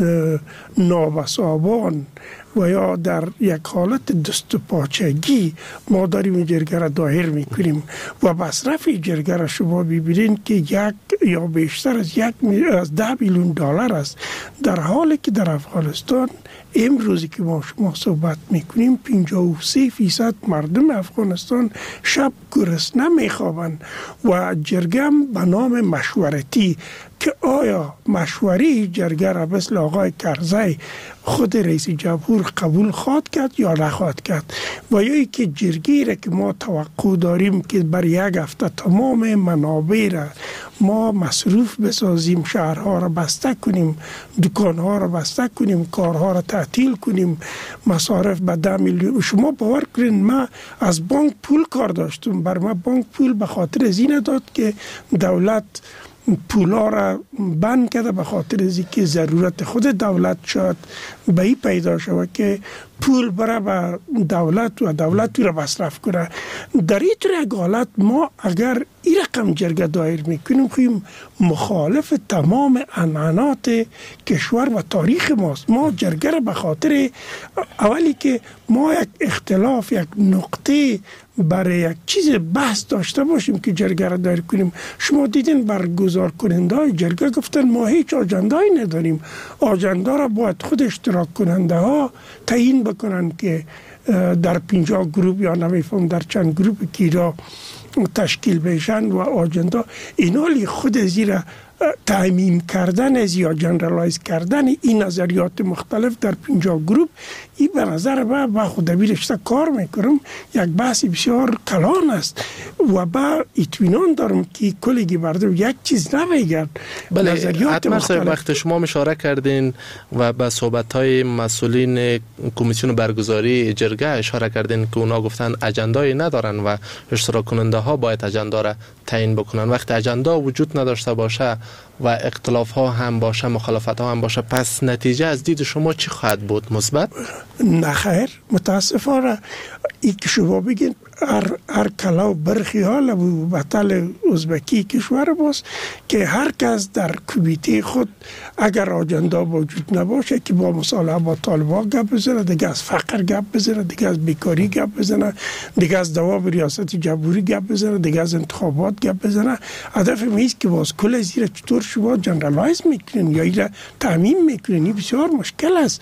نابسامان و یا در یک حالت دست و پاچگی ما داریم این جرگه را دایر میکنیم و مصرف جرگه را شما ببینید که یک یا بیشتر از 10 میلیون دلار است، در حالی که در افغانستان امروزی که ما شما صحبت میکنیم 53% مردم افغانستان شب گرسنه میخوابند و جرگه به نام مشورتی که آیا مشوری جرگه را مثل آقای کرزی خود رئیس جمهور قبول خواهد کرد یا نخواهد کرد، و یا ای که جرگی را که ما توقع داریم که بر یک هفته تمام منابع را ما مصروف بسازیم، شهرها را بسته کنیم، دکانها را بسته کنیم، کارها را تعطیل کنیم، مصارف به 10 میلیون. شما باور کنید ما از بانک پول کار داشتم، بر ما بانک پول به خاطر از این داد که دولت پولا را بند کرده به خاطر از که ضرورت خود دولت شاید به این پیدا شود که پول بره به دولت و دولت را مصرف کنه. در این طور یک حالت ما اگر این رقم جرگه دایر میکنیم خواهیم مخالف تمام عنعنات کشور و تاریخ ماست. ما جرگه را به خاطر اولی که ما یک اختلاف، یک نقطه برای یک چیز بحث داشته باشیم که جرگه را دایر کنیم. شما دیدین برگزار کننده های جرگه گفتن ما هیچ آجنده‌ای نداریم، آجنده را باید خود اشتراک کننده ها تعیین بکنن که در 50 گروپ یا نمیفهم در چند گروپ کی را تشکیل بشن و آجنده اینالی خود زیر تعمیم کردن از یا جنرالایز کردن این نظریات مختلف در 50 گروپ، این به نظر من خود بیرشته کار میکنم یک بحث بسیار کلان است و با اطمینان دارم که کلیگی مردم یک چیز نمیگن. بله، نظریات مختلف. وقت شما اشاره کردین و به صحبت‌های مسئولین کمیسیون برگزاری جرگه اشاره کردین که اونا گفتن اجندایی ندارن و اشتراک کننده ها باید اجندا را تعیین بکنن. وقتی اجندا وجود نداشته باشه و اختلاف ها هم باشه، مخالفت ها هم باشه، پس نتیجه از دید شما چی خواهد بود؟ مثبت؟ نه خیر، متاسفانه این که شما بگین هر کلاو برخیال و بطل ازبکی کشور باست که هر کس در کمیته خود اگر آجندا وجود نباشه که با مصالحه با طالبان گپ بزنه، دیگه از فقر گپ بزنه، دیگه از بیکاری گپ بزنه، دیگه از دوام ریاست جمهوری گپ بزنه، دیگه از انتخابات گپ بزنه. هدف میست که باز کل زیر چطور شما جنرالایز میکنین یا ایره تعمیم میکنین، این بسیار مشکل است.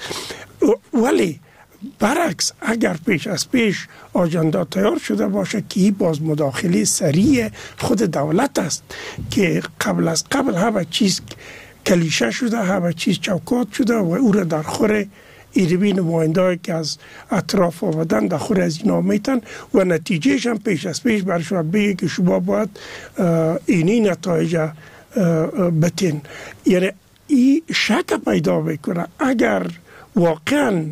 ولی برعکس اگر پیش از پیش آجندا تیار شده باشه که این باز مداخله سریع خود دولت است که قبل از قبل همه چیز کلیشه شده، همه چیز چوکات شده و او را در خور ایروی نماینده‌ای که از اطراف آمدن در خور از اینا میتن و نتیجهش هم پیش از پیش بر شما بگه که شما باید اینی نتایج بتین. یعنی این شک پیدا بکنه اگر واقعا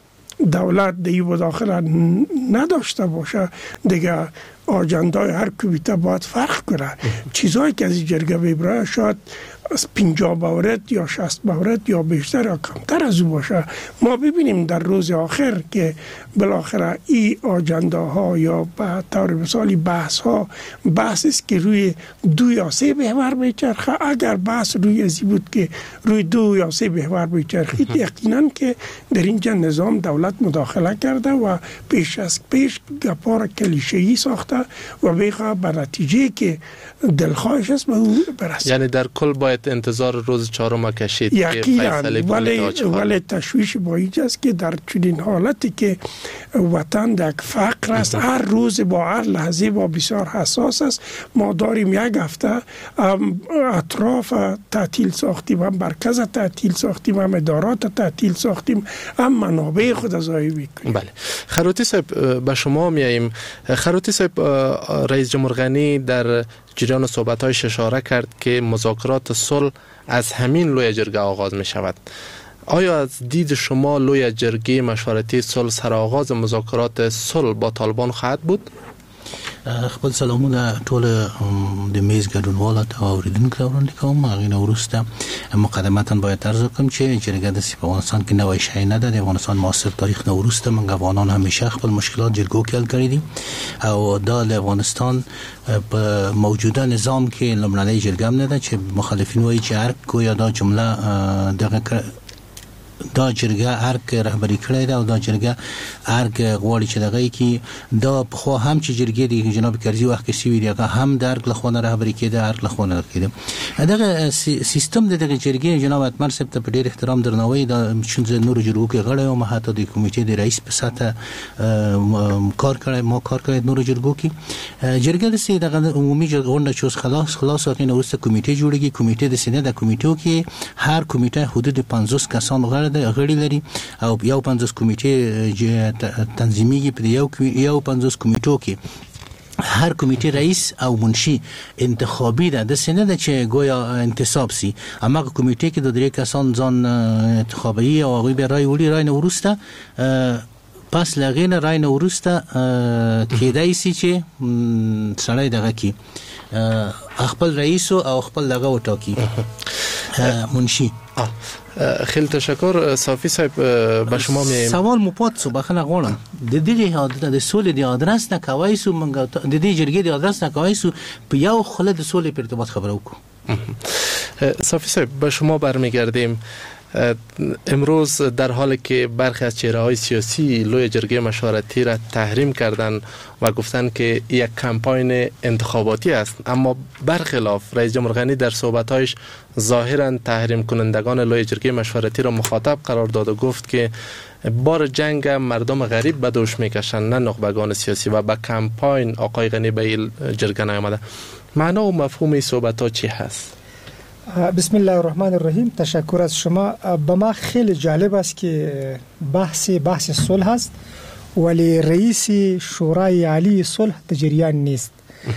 دولت دیگه مداخله نداشته باشه، دیگه آجندای هر کمیته باید فرق کنه. چیزهایی که از این جرگه ببره شاید 50 مورد یا 60 مورد یا بیشتر یا کمتر از او باشه. ما ببینیم در روز آخر که بالاخره این آجنده ها یا به طور مثالی بحث است که روی 2 یا 3 محور میچرخه. اگر بحث روی ازی بود که روی 2 یا 3 محور میچرخید یقینا که در اینجا نظام دولت مداخله کرده و پیش از پیش گپار کلیشه‌ای ساخته و بخواه به نتیجه که دلخواهش است به او برسه. یعنی در کل باید انتظار روز 4 کشید یقینا، ولی تشویش با اینجاست که در چنین حالتی که وطن در فقر است، هر روز با هر لحظه با بسیار حساس است. ما داریم یک هفته اطراف تعطیل ساختیم، هم مرکز تعطیل ساختیم، هم ادارات تعطیل ساختیم، هم منابع خود ضایع میکنیم. بله. خروتی صاحب به شما میاییم. خروتی صاحب، رئیس جمهور غنی در جریان صحبت‌هایش اشاره کرد که مذاکرات صلح از همین لوی جرگه آغاز می شود. آیا از دید شما لوی جرگه مشورتی صلح سرآغاز مذاکرات صلح با طالبان خواهد بود؟ خپل سلامونه ټول د میز ګډونوالو ته اوریدونکو وړاندې کوم. هغه نه وروسته مقدمتا باید عرض وکړم چې جرګه د افغانستان کې نوې شی نه ده. د افغانستان معاصر تاریخ نه وروسته موږ افغانان همیشه خپل مشکلات جرګو کې حل کړی دي او دا د افغانستان په موجوده نظام کې لومړنۍ جرګه هم نه ده چې مخالفین وایي چې هر کویا دا جمله دغه دا جرګه ارګ رهبری کړی دا او دا جرګه ارګ غواړي چې دغه کی دا خو هم چې جرګې دی جناب کرزي وخت کې سی ویری هم د ارګ لخوا رهبری کېده ارګ لخوا کېده. دغه سیستم د دغه جرګې جناب اتمر صاحب ته په ډېر احترام درناوی دا چې نور جرګو کې غړی او حتی د کمیټې د رئیس په ساته کار کړی ما کار کړی نور جرګو کې جرګه د سي دغه عمومي جرګه چې خلاص هغه ورسته کمیټې جوړیږي. کمیټې د سینې د کمیټو کې هر کمیټه حدود 50 کسان غړي لري او یو 50 کمیټې تنظیمي په یو 50 کمیټو کې هر کمیټه رئیس او منشي انتخابي ده د سینه د چې گویا انتصاب سي. اما کمیټه کې د 3 کسان ځان انتخابي او هغه به رای وړي رای نه ورسته پس لغینه رای نه ورسته کېدای سي چې سړی دغه کی خپل رئیس او خپل دغه وټاکی منشي. خیلی تشکر. صافی صاحب به شما میایم. سوال مو پات سو بخنه غواړم د دې حادثه د سولې د ادرس نه کوي سو منګ د دې جرګې د ادرس نه کوي سو په یو خله د سولې په ارتباط خبرو کو. صافی صاحب به شما برمیگردیم. امروز در حالی که برخی از چهره‌های سیاسی لوی جرگه مشورتی را تحریم کردند و گفتند که یک کمپاین انتخاباتی است، اما برخلاف رئیس جمهور غنی در صحبت‌هایش ظاهراً تحریم کنندگان لوی جرگه مشورتی را مخاطب قرار داد و گفت که بار جنگ مردم غریب به دوش میکشند نه نخبگان سیاسی و با کمپاین آقای غنی به این جرگه نیامده. معنا و مفهوم این صحبت‌ها چی هست؟ بسم الله الرحمن الرحیم. تشکر از شما. به ما خیلی جالب است که بحث صلح است ولی رئیس شورای عالی صلح در جریان نیست.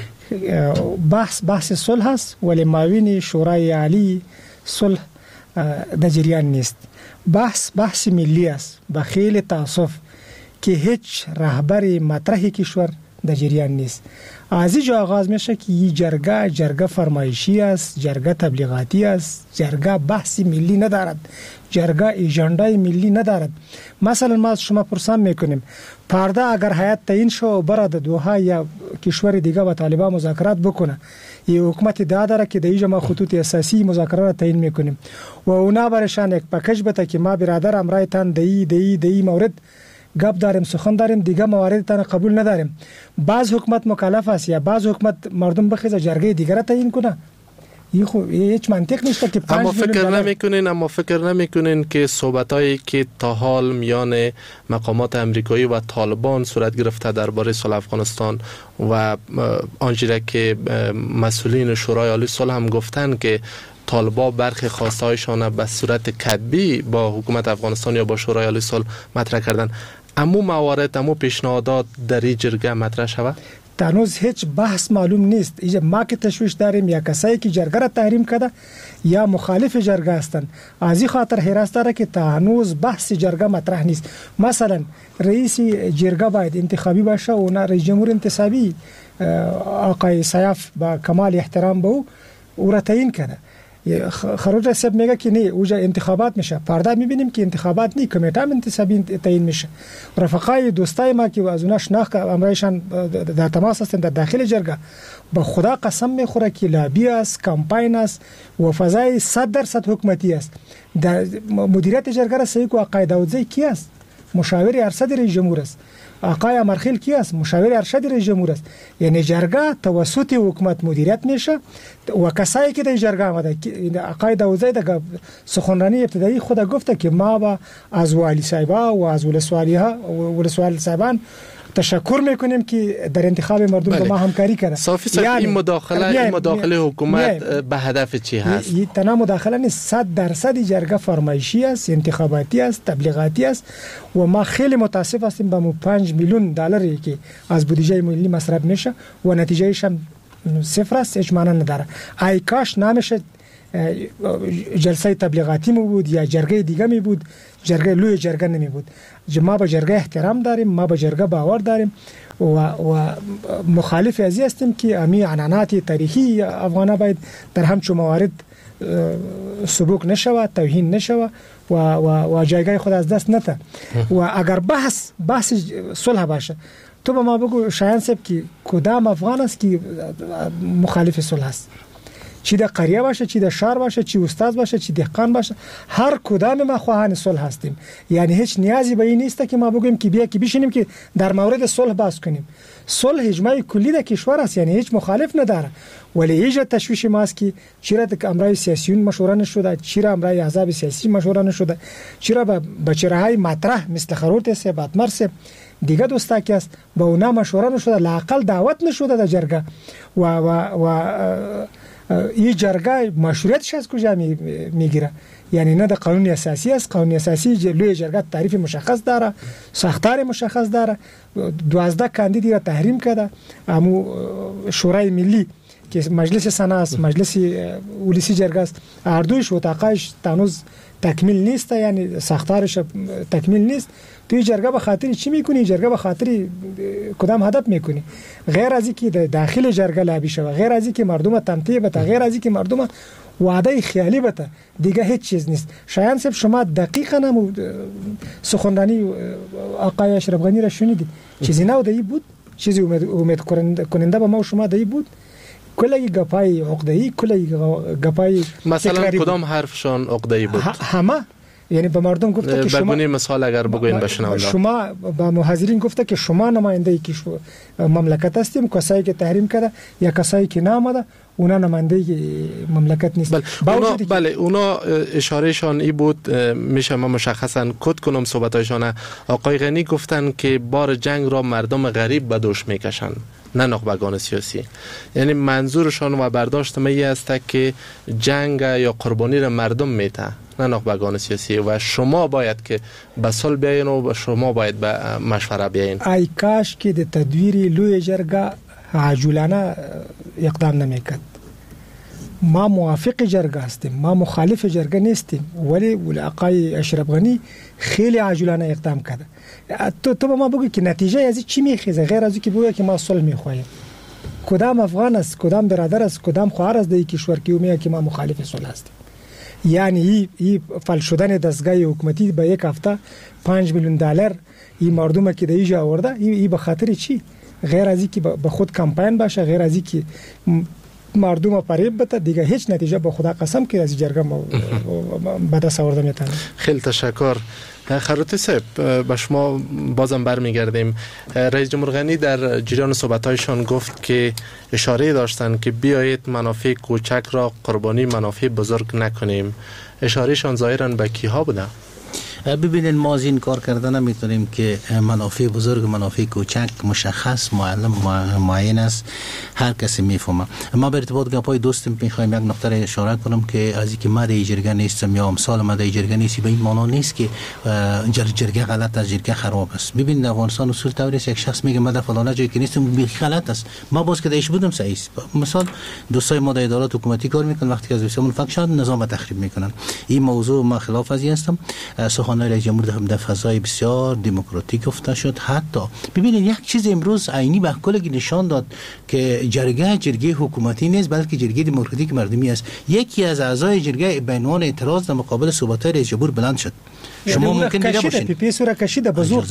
بحث صلح است ولی معاون شورای عالی صلح در جریان نیست. بحث ملی است. با خیلی تاسف که هیچ رهبر مطرح کشور در جریان نیست. از اینجا آغاز میشه که این جرگه فرمایشی است، جرگه تبلیغاتی است، جرگه بحثی ملی ندارد، جرگه ایجندای ملی ندارد. مثلا ما شما پرسان میکنیم پرده اگر هیئت تعیین شو و برد دوحه یا کشور دیگه با طالبان مذاکرات بکنه، یه حکومت داره که دیگه ما خطوط اساسی مذاکرات را تعیین میکنیم و اونا برشان یک پکیج بده که ما برادرم رایتان دی مورد گپ داریم، سخن داریم، دیگه موارد تن قبول نداریم. بعض حکومت مکلف است یا بعض حکومت مردم بخیزه جرگه دیگر تعیین کنه. این خو هیچ منطق نیست که اما فکر نمیکنین که صحبتایی که تا حال میان مقامات امریکایی و طالبان صورت گرفته درباره صلح افغانستان و آنچه که مسئولین شورای عالی صلح هم گفتن که طالبا برخی خواستهایشان به صورت کتبی با حکومت افغانستان یا با شورای عالی صلح مطرح کردن، امو موارد امو پیشنهادات در این جرگه مطرح شود؟ تنوز هیچ بحث معلوم نیست. اینجا ما که تشویش داریم یا کسایی که جرگه را تحریم کرده یا مخالف جرگه هستند. از این خاطر حراس داره که تنوز بحث جرگه مطرح نیست. مثلا رئیس جرگه باید انتخابی باشه و نه رئیس جمهور انتصابی آقای سیاف با کمال احترام به او را تعیین کرده. خروج رسب میگه که نه اوجا انتخابات میشه. فردا میبینیم که انتخابات نی، کمیته انتصابی تعیین میشه. رفقای دوستای ما که از اونها شناخت امرایشان در تماس هستند در داخل جرگه، به خدا قسم میخوره که لابی است، کمپاین است و فضای 100% حکومتی است. در مدیریت جرگه را سیکو آقای داودزی کی است؟ مشاور ارشد رئیس جمهور است. آقای امرخیل کی است؟ مشاور ارشد رئیس جمهور است. یعنی جرگه توسط حکومت مدیریت میشه و کسایی که در جرگه آمده، آقای داودزی در سخنرانی ابتدایی خود گفته که ما با از والی صاحبا و از ولسوالی صاحبان تشکر میکنیم که در انتخاب مردم با ما همکاری کرده. صافی صاحب این مداخله حکومت به هدف چی هست؟ این تنها مداخله نیست، 100% جرگه فرمایشی است، انتخاباتی است، تبلیغاتی است و ما خیلی متاسف هستیم به 5 میلیون دلاری که از بودجه ملی مصرف میشه و نتیجهش هم صفر است، هیچ معنی نداره. ای کاش نمیشه جلسه تبلیغاتی می بود یا جرگه دیگه می بود، جرگه لوی جرگه نمی بود. ما به جرگه احترام داریم، ما به جرگه باور داریم و مخالف ازی هستیم که امی عنعنات تاریخی افغانه باید در همچون موارد سبوک نشوه، توهین نشوه و جایگاه خود از دست نده. و اگر بحث صلح باشه، تو به ما بگو شایان صاحب که کدام افغان است که مخالف صلح است؟ چی در قریه باشه، چی در شهر باشه، چی استاد باشه، چی دهقان باشه، هر کدام ما خواهان صلح هستیم. یعنی هیچ نیازی به این نیست که ما بگیم که بیا که بشینیم که در مورد صلح بحث کنیم. صلح اجماع کلی در کشور است، یعنی هیچ مخالف نداره. ولی ایجاد تشویش ماست که چرا امرای سیاسیون مشوره نشده، چرا امرای احزاب سیاسی مشوره نشده، چرا به چهره‌های مطرح مثل خروت سه باتمر سه دیگه دوستا که است با اونا مشوره نشده، لااقل دعوت نشده در جرگه و این جرگه مشروعیتش از کجا میگیره؟ یعنی نه در قانون اساسی است. قانون اساسی لوی جرگه تعریف مشخص داره، ساختار مشخص داره، 12 کاندید را تحریم کرده. امو شورای ملی که مجلس سنا است، مجلس ولسی جرگه است، هر دویش اتاقش تنوز تکمیل نیست، یعنی ساختارش تکمیل نیست. توی جرگه به خاطر چی میکنی؟ جرگه به خاطر کدام هدف میکنی؟ غیر از اینکه داخل جرگه لابی شوه، غیر از اینکه مردم تمتیع بده، غیر از اینکه مردم وعده خیالی بده، دیگه هیچ چیز نیست. شایان صاحب شما دقیقاً هم سخنرانی آقای اشرف غنی را شنیدید، چیزی نه دایی بود، چیزی امید کننده به ما و شما دایی بود؟ کلی گپای عقده‌ای، کلی گپای مثلا کدام حرفشان عقده‌ای بود؟ همه. یعنی به مردم گفته که شما مثال اگر بگوین بشنوند، شما به محاضرین گفته که شما نماینده مملکت هستیم، کسایی که تحریم کرده یا کسایی که نامده اونا نماینده مملکت نیست. بله اونا اشارهشان ای بود، میشه ما مشخصا کد کنم صحبتایشان. آقای غنی گفتن که بار جنگ را مردم غریب به دوش میکشن، نه نخبگان سیاسی. یعنی منظورشان و برداشت می است که جنگ یا قربانی را مردم میته، نه نخبگان سیاسی، و شما باید که به صلح بیاین و شما باید به مشوره بیاین. ای کاش که د تدویر لوی جرگه عاجلانه اقدام نمیکرد. ما موافق جرگه هستیم، ما مخالف جرگه نیستیم، ولی آقای اشرف غنی خیلی عاجلانه اقدام کرده. تو به ما بگو که نتیجه از چی میخیزه غیر از اینکه بگو که ما صلح میخواهیم؟ کدام افغان است، کدام برادر است، کدام خواهر است در این کشور که میگه که ما مخالف صلح هستیم؟ یعنی این فعال شدن دستگاه حکومتی به یک هفته 5 میلیون دلار این مردم که در اینجا آورده، این به خاطر چی؟ غیر از اینکه به خود کمپاین باشه، غیر از اینکه مردم فریب بده، دیگه هیچ نتیجه به خدا قسم که از جرگه به دست آورده میتونه. خیلی تشکر. خروتی صاحب، به شما بازم برمیگردیم. رئیس جمهور غنی در جریان صحبتایشان گفت که اشاره داشتن که بیایید منافع کوچک را قربانی منافع بزرگ نکنیم. اشارهشان ظاهرا به کیها بوده؟ ببینید ما از این کار کردن نمیتونیم که منافع بزرگ منافع کوچک مشخص معین است، هر کسی میفهمه. ما به ارتباط گپای دوستم میخوایم یک نقطه اشاره کنم که از اینکه ما در جرگه نیستم یا امثال ما در جرگه نیستی به این معنا نیست که جرگه غلط است، جرگه خراب است. ببین افغانستان اصول طوری است، یک شخص میگه ما در فلان جایی که نیستم غلط است، ما باز که دیش بودم صحیح است. مثلا دوستای ما در ادارات حکومتی کار میکنن، وقتی که از وسیله فکر شد نظام تخریب میکنن. این موضوع ما خلاف از این هستم. خانه رئیس جمهور در فضای بسیار دموکراتیک افتاده شد. حتی ببینید یک چیز امروز عینی به کلگی نشان داد که جرگه حکومتی نیست بلکه جرگه دموکراتیک مردمی است. یکی از اعضای جرگه به عنوان اعتراض در مقابل صحبت‌های رئیس جمهور بلند شد. شما ممکن دیده باشین پی سورا کشیده بزرگ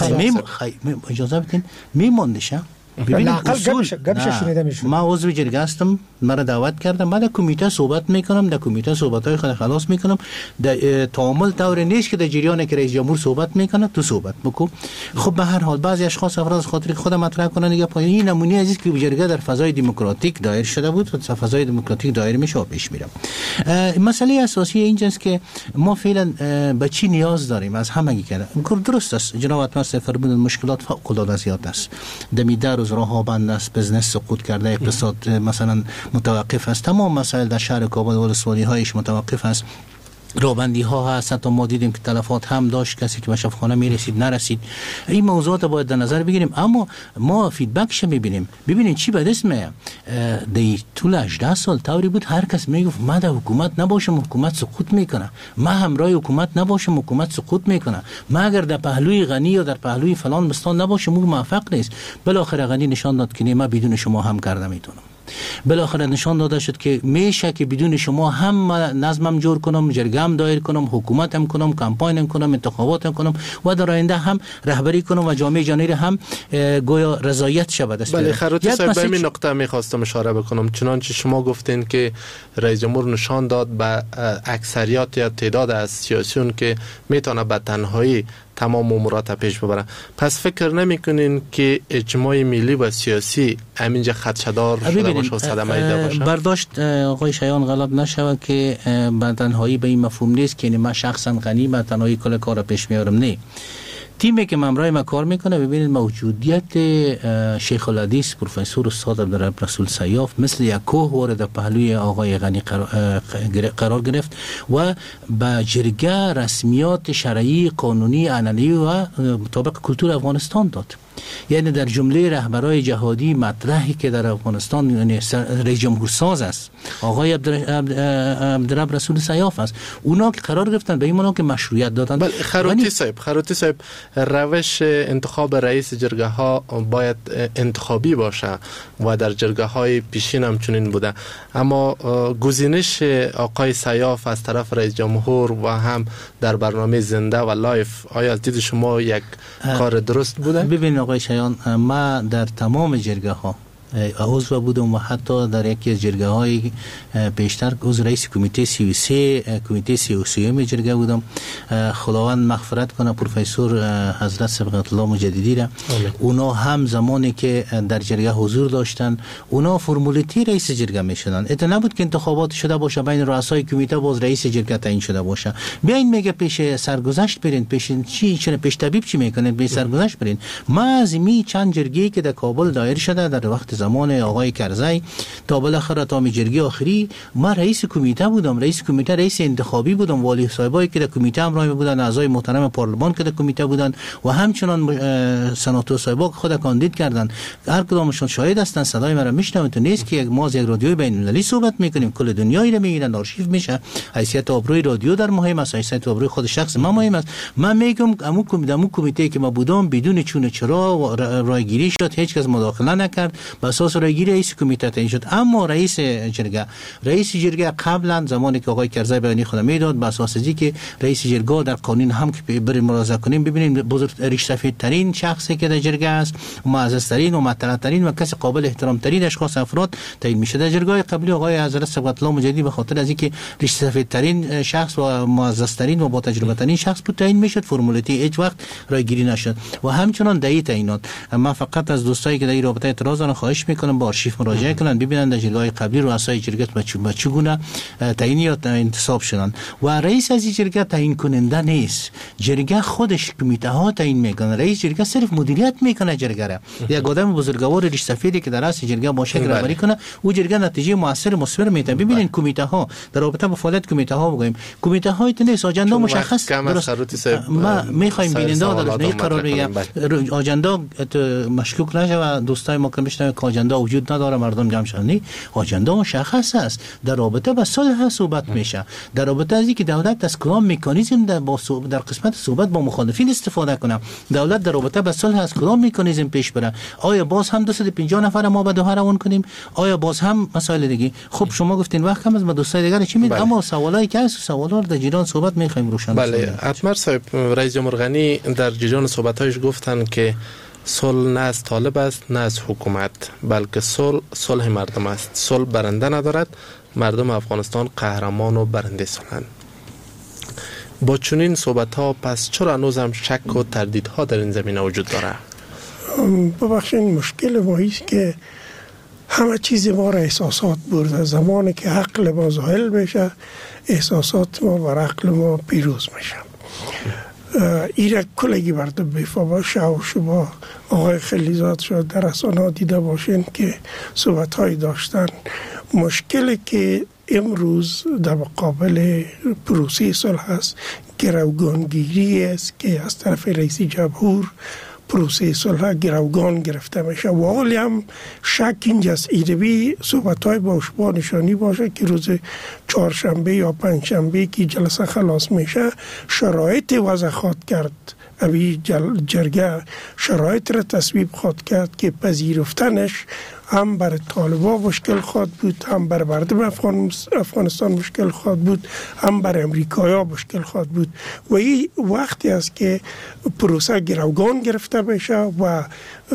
اجازه بدین میموندشه. ببینید گپش شنیده میشه. ما عضو جرگه هستم، مرا دعوت کردم، من در کمیته صحبت میکنم، در کمیته صحبت‌های خود خلاص میکنم. در تعامل طور نیست که در جریان که رئیس جمهور صحبت میکنه تو صحبت بکن. خب به هر حال بعضی اشخاص افراد خاطر خود مطرح کنن دیگه پایین این نمونه عزیز که جرگه در فضای دموکراتیک دایر شده بود و در فضای دموکراتیک دایر میشه و پیش میره. مسئله اساسی اینجاست که ما فعلا به چی نیاز داریم از همگی کنه. درست است جناب اتمر فرمودن مشکلات فوق العاده زیاد است. دمیدار از راه بند است، بزنس سقوط کرده، اقتصاد مثلا متوقف است، تمام مسائل در شهر کابل و ولسوالی هایش متوقف است. رابندی ها هست، حتی ما دیدیم که تلفات هم داشت، کسی که به شفاخانه میرسید نرسید. این موضوعات باید در نظر بگیریم، اما ما فیدبکش میبینیم. ببینید چی به دست میاد. در طول 18 سال طوری بود هر کس میگفت من در حکومت نباشم حکومت سقوط میکنه، من همراه حکومت نباشم حکومت سقوط میکنه، من اگر در پهلوی غنی یا در پهلوی فلان بستان نباشم اون موفق نیست. بالاخره غنی نشان داد که من بدون شما هم کار نمیتونم. بالاخره نشان داده شد که میشه که بدون شما هم نظمم جور کنم، جرگم دایر کنم، حکومتم کنم، کمپاینم کنم، انتخاباتم کنم و در آینده هم رهبری کنم و جامعه جهانی را هم گویا رضایت شود است. بله خروتی صاحب به این نقطه میخواستم اشاره بکنم. چنانچه شما گفتین که رئیس جمهور نشان داد به اکثریت یا تعداد از سیاسیون که میتونه به تنهایی تمام امورات پیش ببره. پس فکر نمیکنین که اجماع ملی و سیاسی همینجا خدشه‌دار شده باشه و صدمه ایده باشه؟ برداشت آقای شایان غلط نشود که به تنهایی به این مفهوم نیست که من شخصا غنی به تنهایی کل کار پیش میارم. نه، تیمی که همراه ما کار میکنه ببینید موجودیت شیخ الحدیث پروفسور استاد عبدالرب رسول سیاف مثل یک کوه وارد پهلوی آقای غنی قرار گرفت و با جرگه رسمیات شرعی قانونی علنی و مطابق کلتور افغانستان داد. یعنی در جمله رهبرای جهادی مطرحی که در افغانستان یعنی رئیس جمهور ساز است آقای عبدالرب رسول سیاف است، اونا که قرار گرفتن به این معنا که مشروعیت دادن. بله خروتی صاحب روش انتخاب رئیس جرگه ها باید انتخابی باشه و در جرگه های پیشین هم چنین بوده، اما گزینش آقای سیاف از طرف رئیس جمهور و هم در برنامه زنده و لایف آیا از دید شما یک کار درست بوده؟ ببین آقای شایان، ما در تمام جرگه ها عضو بودم و حتی در یکی از جرگه های پیشتر عضو رئیس کمیته 33 کمیته 33 جرگه بودم. خداوند مغفرت کنه پروفسور حضرت صبغت الله مجددی را، اونا هم زمانی که در جرگه حضور داشتن اونا فرمولیتی رئیس جرگه میشدن. ات نبود که انتخابات شده باشه بین رؤسای کمیته باز رئیس جرگه تعیین شده باشه. بیاین میگه پیش سرگذشت برین، پیش چی پیش طبیب چی میکنن، به سرگذشت برین. ما از می چند جرگه که در کابل دایر شده در وقت زمان آقای کرزی تا بالاخره تا جرگه آخری ما رئیس کمیته بودم، رئیس انتخابی بودم، والی صاحبایی که در کمیته همراه بودن، اعضای محترم پارلمان که در کمیته بودن و همچنان سناتور صاحبا خود کاندید کردن، هر کدامشون شاهد هستن، صدای مرا میشنون. تو نیست که ما از یک رادیوی بین المللی صحبت میکنیم، کل دنیایی رو میگیرن، آرشیو میشه. حیثیت آبروی رادیو در مهم است، حیثیت آبروی خود شخص ما مهم است. من میگم امو کمیته که ما بودم بدون چون چرا رایگیری شد، هیچ کس مداخله نکرد، به اساس رایگیری رئیس کمیته تعیین شد. اما رئیس جرگه قبلا زمانی که آقای کرزی بیانیه خود میداد به اساس که رئیس جرگه در قانون هم که بریم مراجعه کنیم ببینیم بزرگ ریش سفید ترین شخصی که در جرگه است، معزز ترین و مطلع ترین و کسی قابل احترام ترین اشخاص افراد تعیین میشه. در جرگه قبلی آقای حضرت صبغت الله مجددی به خاطر از اینکه ریش سفید ترین شخص و معزز ترین و با تجربه ترین شخص بود تعیین میشد، فرمولیتی هیچ وقت رایگیری نشد و همچنان دایی تعیینات. من فقط از دوستایی که در این رابطه اعتراض دارن خواهش میکنم با آرشیو مراجعه کنن ببینن در جرگه‌های قبلی رؤسای جرگه به چگونه تعیین یا انتصاب شدن و رئیس از جرگه تعیین کننده نیست، جرگه خودش کمیته ها تعیین میکنه. رئیس جرگه صرف مدیریت میکنه جرگه را. یک آدم بزرگوار ریش سفیدی که در رأس جرگه باشه رهبری کنه او جرگه نتیجه موثر مثمر میده. ببینید کمیته ها در رابطه با فعالیت کمیته ها بگیم کمیته های نیست آجنده مشخص ما میخوایم بیننده در قرار آجنده مشکوک نشه و دوستای ما که میشنن آجنده وجود نداره مردم جمع شدن. آجنده مشخص است. در رابطه با صلح صحبت میشه، در رابطه از اینکه دولت از کدام مکانیزم در قسمت صحبت با مخالفین استفاده کنه، دولت در رابطه با صلح از کدام مکانیزم پیش بره. آیا باز هم 250 نفر ما به دوحه روان کنیم؟ آیا باز هم مسائل دیگه؟ خب شما گفتین وقت کم از ما دوستای دیگر چی میگن؟ اما سوالایی که هست سوالا در جریان صحبت میخوایم روشن. بله، اتمر صاحب، رئیس جمهور غنی در جریان صحبت‌هایش گفتن که صلح نه از طالب است نه از حکومت، بلکه صلح مردم است. صلح برنده ندارد، مردم افغانستان قهرمان و برنده صلحند. با چنین صحبت‌ها پس چرا هنوز هم شک و تردیدها در این زمینه وجود داره؟ ببخشید، مشکل ما است که همه چیز ما را احساسات برده. زمانی که عقل ما زائل میشه، احساسات ما و عقل ما پیروز میشه. ایره کلگی برده بیفا باشه و شما آقای خلیزاد شد در رسانه‌ها دیده باشین که صحبت‌های داشتن. مشکلی که امروز در مقابل پروسه صلح است، گروگانگیری است که از طرف رئیس جمهور پروسه صلح گروگان گرفته میشه. و حالی هم شک اینجاست ایروی صحبت‌های با شما نشانی باشه که روز چهارشنبه یا پنجشنبه که جلسه خلاص میشه شرایط وضع خواد کرد. اوی جرگه شرایط را تصویب خواد کرد که پذیرفتنش هم بر طالبا مشکل خواد بود، هم بر مردم افغانستان مشکل خواد بود، هم بر امریکایا مشکل خواد بود. و این وقتی است که پروسه گروگان گرفته میشه و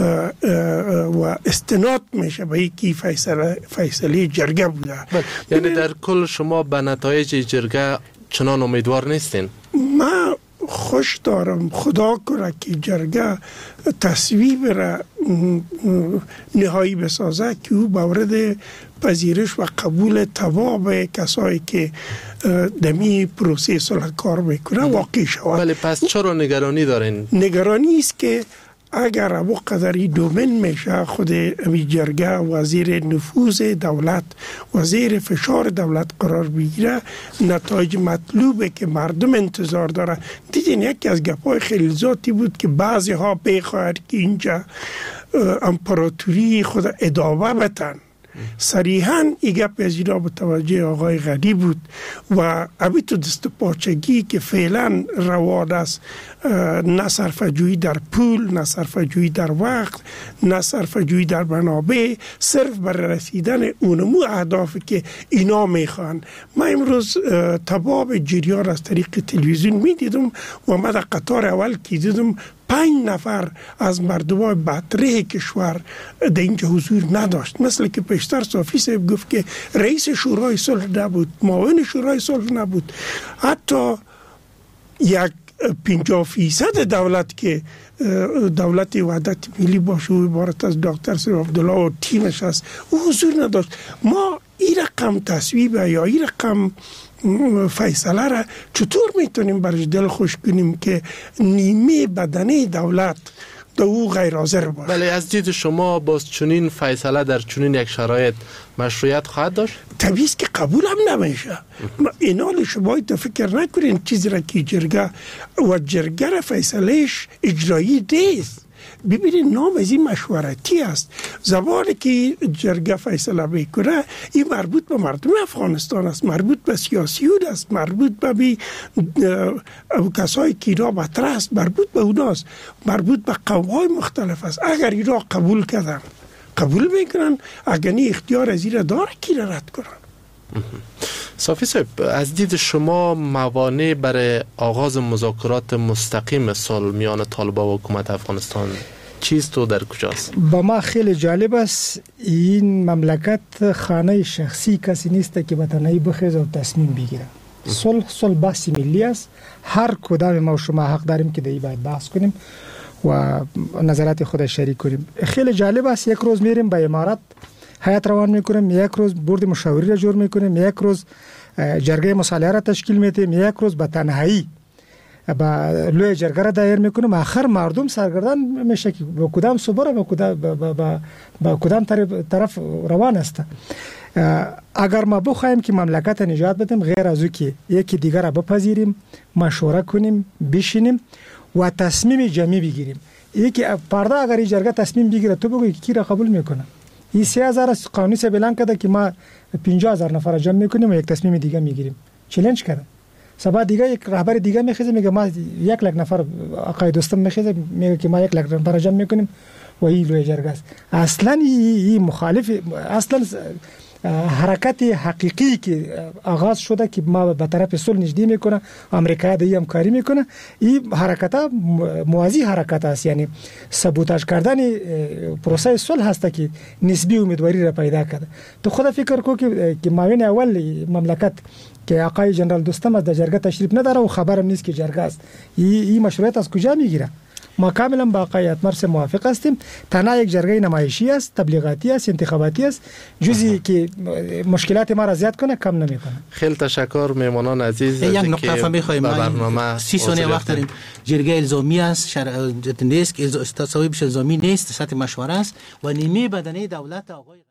استناد میشه به اینکه فیصله جرگه بوده. یعنی در کل شما به نتایج جرگه چنان امیدوار نیستین؟ ما خوش دارم، خدا کنه که جرگه تصویب را نهایی بسازه که او مورد پذیرش و قبول تمام کسایی که دمی پروسه صلح کار میکنه واقع شود. بله، پس چرا نگرانی دارین؟ نگرانی است که اگر ابو قدری دومن میشه، خود امی جرگه وزیر نفوذ دولت، وزیر فشار دولت قرار بگیره، نتایج مطلوبه که مردم انتظار داره. دیدین یکی از گپای خیلی ذاتی بود که بعضی ها بخواهد که اینجا امپراتوری خود ادامه بتن. صریحاً این گپ از اینا به توجه آقای غنی بود و ابی تو دست پاچگی که فعلا روان است، نه صرفه‌جویی در پول، نه صرفه‌جویی در وقت، نه صرفه‌جویی در منابع، صرف بر رسیدن اونمو اهدافی که اینا میخوان. من امروز تمام جریان از طریق تلویزیون میدیدم و من در قطار اول که دیدم 5 نفر از مردمان بطره کشور در اینجا حضور نداشت. مثل که پیشتر صافی صاحب گفت که رئیس شورای صلح نبود، معاون شورای صلح نبود، حتی 50% دولت که دولت وحدت ملی باشه و عبارت از دکتر سید عبدالله و تیمش است، او حضور نداشت. ما این رقم تصویب یا این رقم فیصله را چطور میتونیم برش دل خوش کنیم که نیمه بدنه دولت در او غیر حاضر باشه؟ بله، از دید شما باز چنین فیصله در چنین یک شرایط مشروعیت خواهد داشت؟ طبیعی است که قبول هم نمیشه. اینال شما فکر نکنین چیزی را که جرگه را فیصلهش اجرایی نیست. ببینید نام از این مشورتی است. زمانی که جرگه فیصله میکنه این مربوط به مردم افغانستان است، مربوط به سیاسیون است، مربوط به کسایی که اینا مطرح است، مربوط به اوناست، مربوط به قوم‌های مختلف است. اگر اینا قبول کردن قبول میکنن، اگر نه اختیار از این داره که رد کنن. صافی صاحب، از دید شما موانع برای آغاز مذاکرات مستقیم صلح میان طالبان و حکومت افغانستان چیست و در کجاست؟ با ما خیلی جالب است، این مملکت خانه شخصی کسی نیست که بتنهایی بخیز و تصمیم بگیره. صلح بحث ملی است. هر کدام ما و شما حق داریم که دیگه باید بحث کنیم و نظرات خود شریک کنیم. خیلی جالب است، یک روز میریم به امارات هیئت روان میکنیم، یک روز بورد مشاوری را جور میکنیم، یک روز جرگه مصالحه را تشکیل میدیم، یک روز به تنهایی با لوی جرگه را دایر میکنیم. آخر مردم سرگردان میشه که با کدام صوبه با کدام طرف روان است. اگر ما بخوایم که مملکت نجات بدیم، غیر از او که یکی دیگر را بپذیریم، مشوره کنیم، بشینیم و تصمیم جمعی بگیریم. یکی پرده اگر جرگه تصمیم بگیره، تو بگو کی را قبول میکنه؟ این 3000 قانونی سے اعلان کرده که ما 50000 نفر جمع میکنیم و یک تصمیم دیگه میگیریم. چالش کرده. سبا دیگه یک رهبر دیگه میخیزه میگه ما 1 لک نفر آقای دوستم میخیزه میگه که ما 1 لک نفر جمع میکنیم و این لوی جرگه است. اصلا این مخالف، اصلا حرکت حقیقی که آغاز شده که ما به طرف صلح نزدیک میکنه، آمریکا دیگه همکاری میکنه، این حرکت موازی حرکت است، یعنی سابوتاژ کردن پروسه صلح هست که نسبی امیدواری را پیدا کرده. تو خود فکر کو که معاون اول مملکت که آقای جنرال دوستم از جرگه تشریف نداره و خبرم نیست که جرگه است، این مشروعیت از کجا میگیره؟ ما کاملا با آقای اتمر سے موافق هستیم. تنها یک جرگه نمایشی است، تبلیغاتی است، انتخاباتی است، جزئی که مشکلات ما را زیاد کنه کم نمیکنه. خیلی تشکر میمونان عزیز. یک نقطه میخوایم برنامه 30 ثانیه وقت داریم. جرگه الزامی است، شرط نیست که تصویب الزامی نیست، سطح مشوره است و نیمه بدنه دولت آقای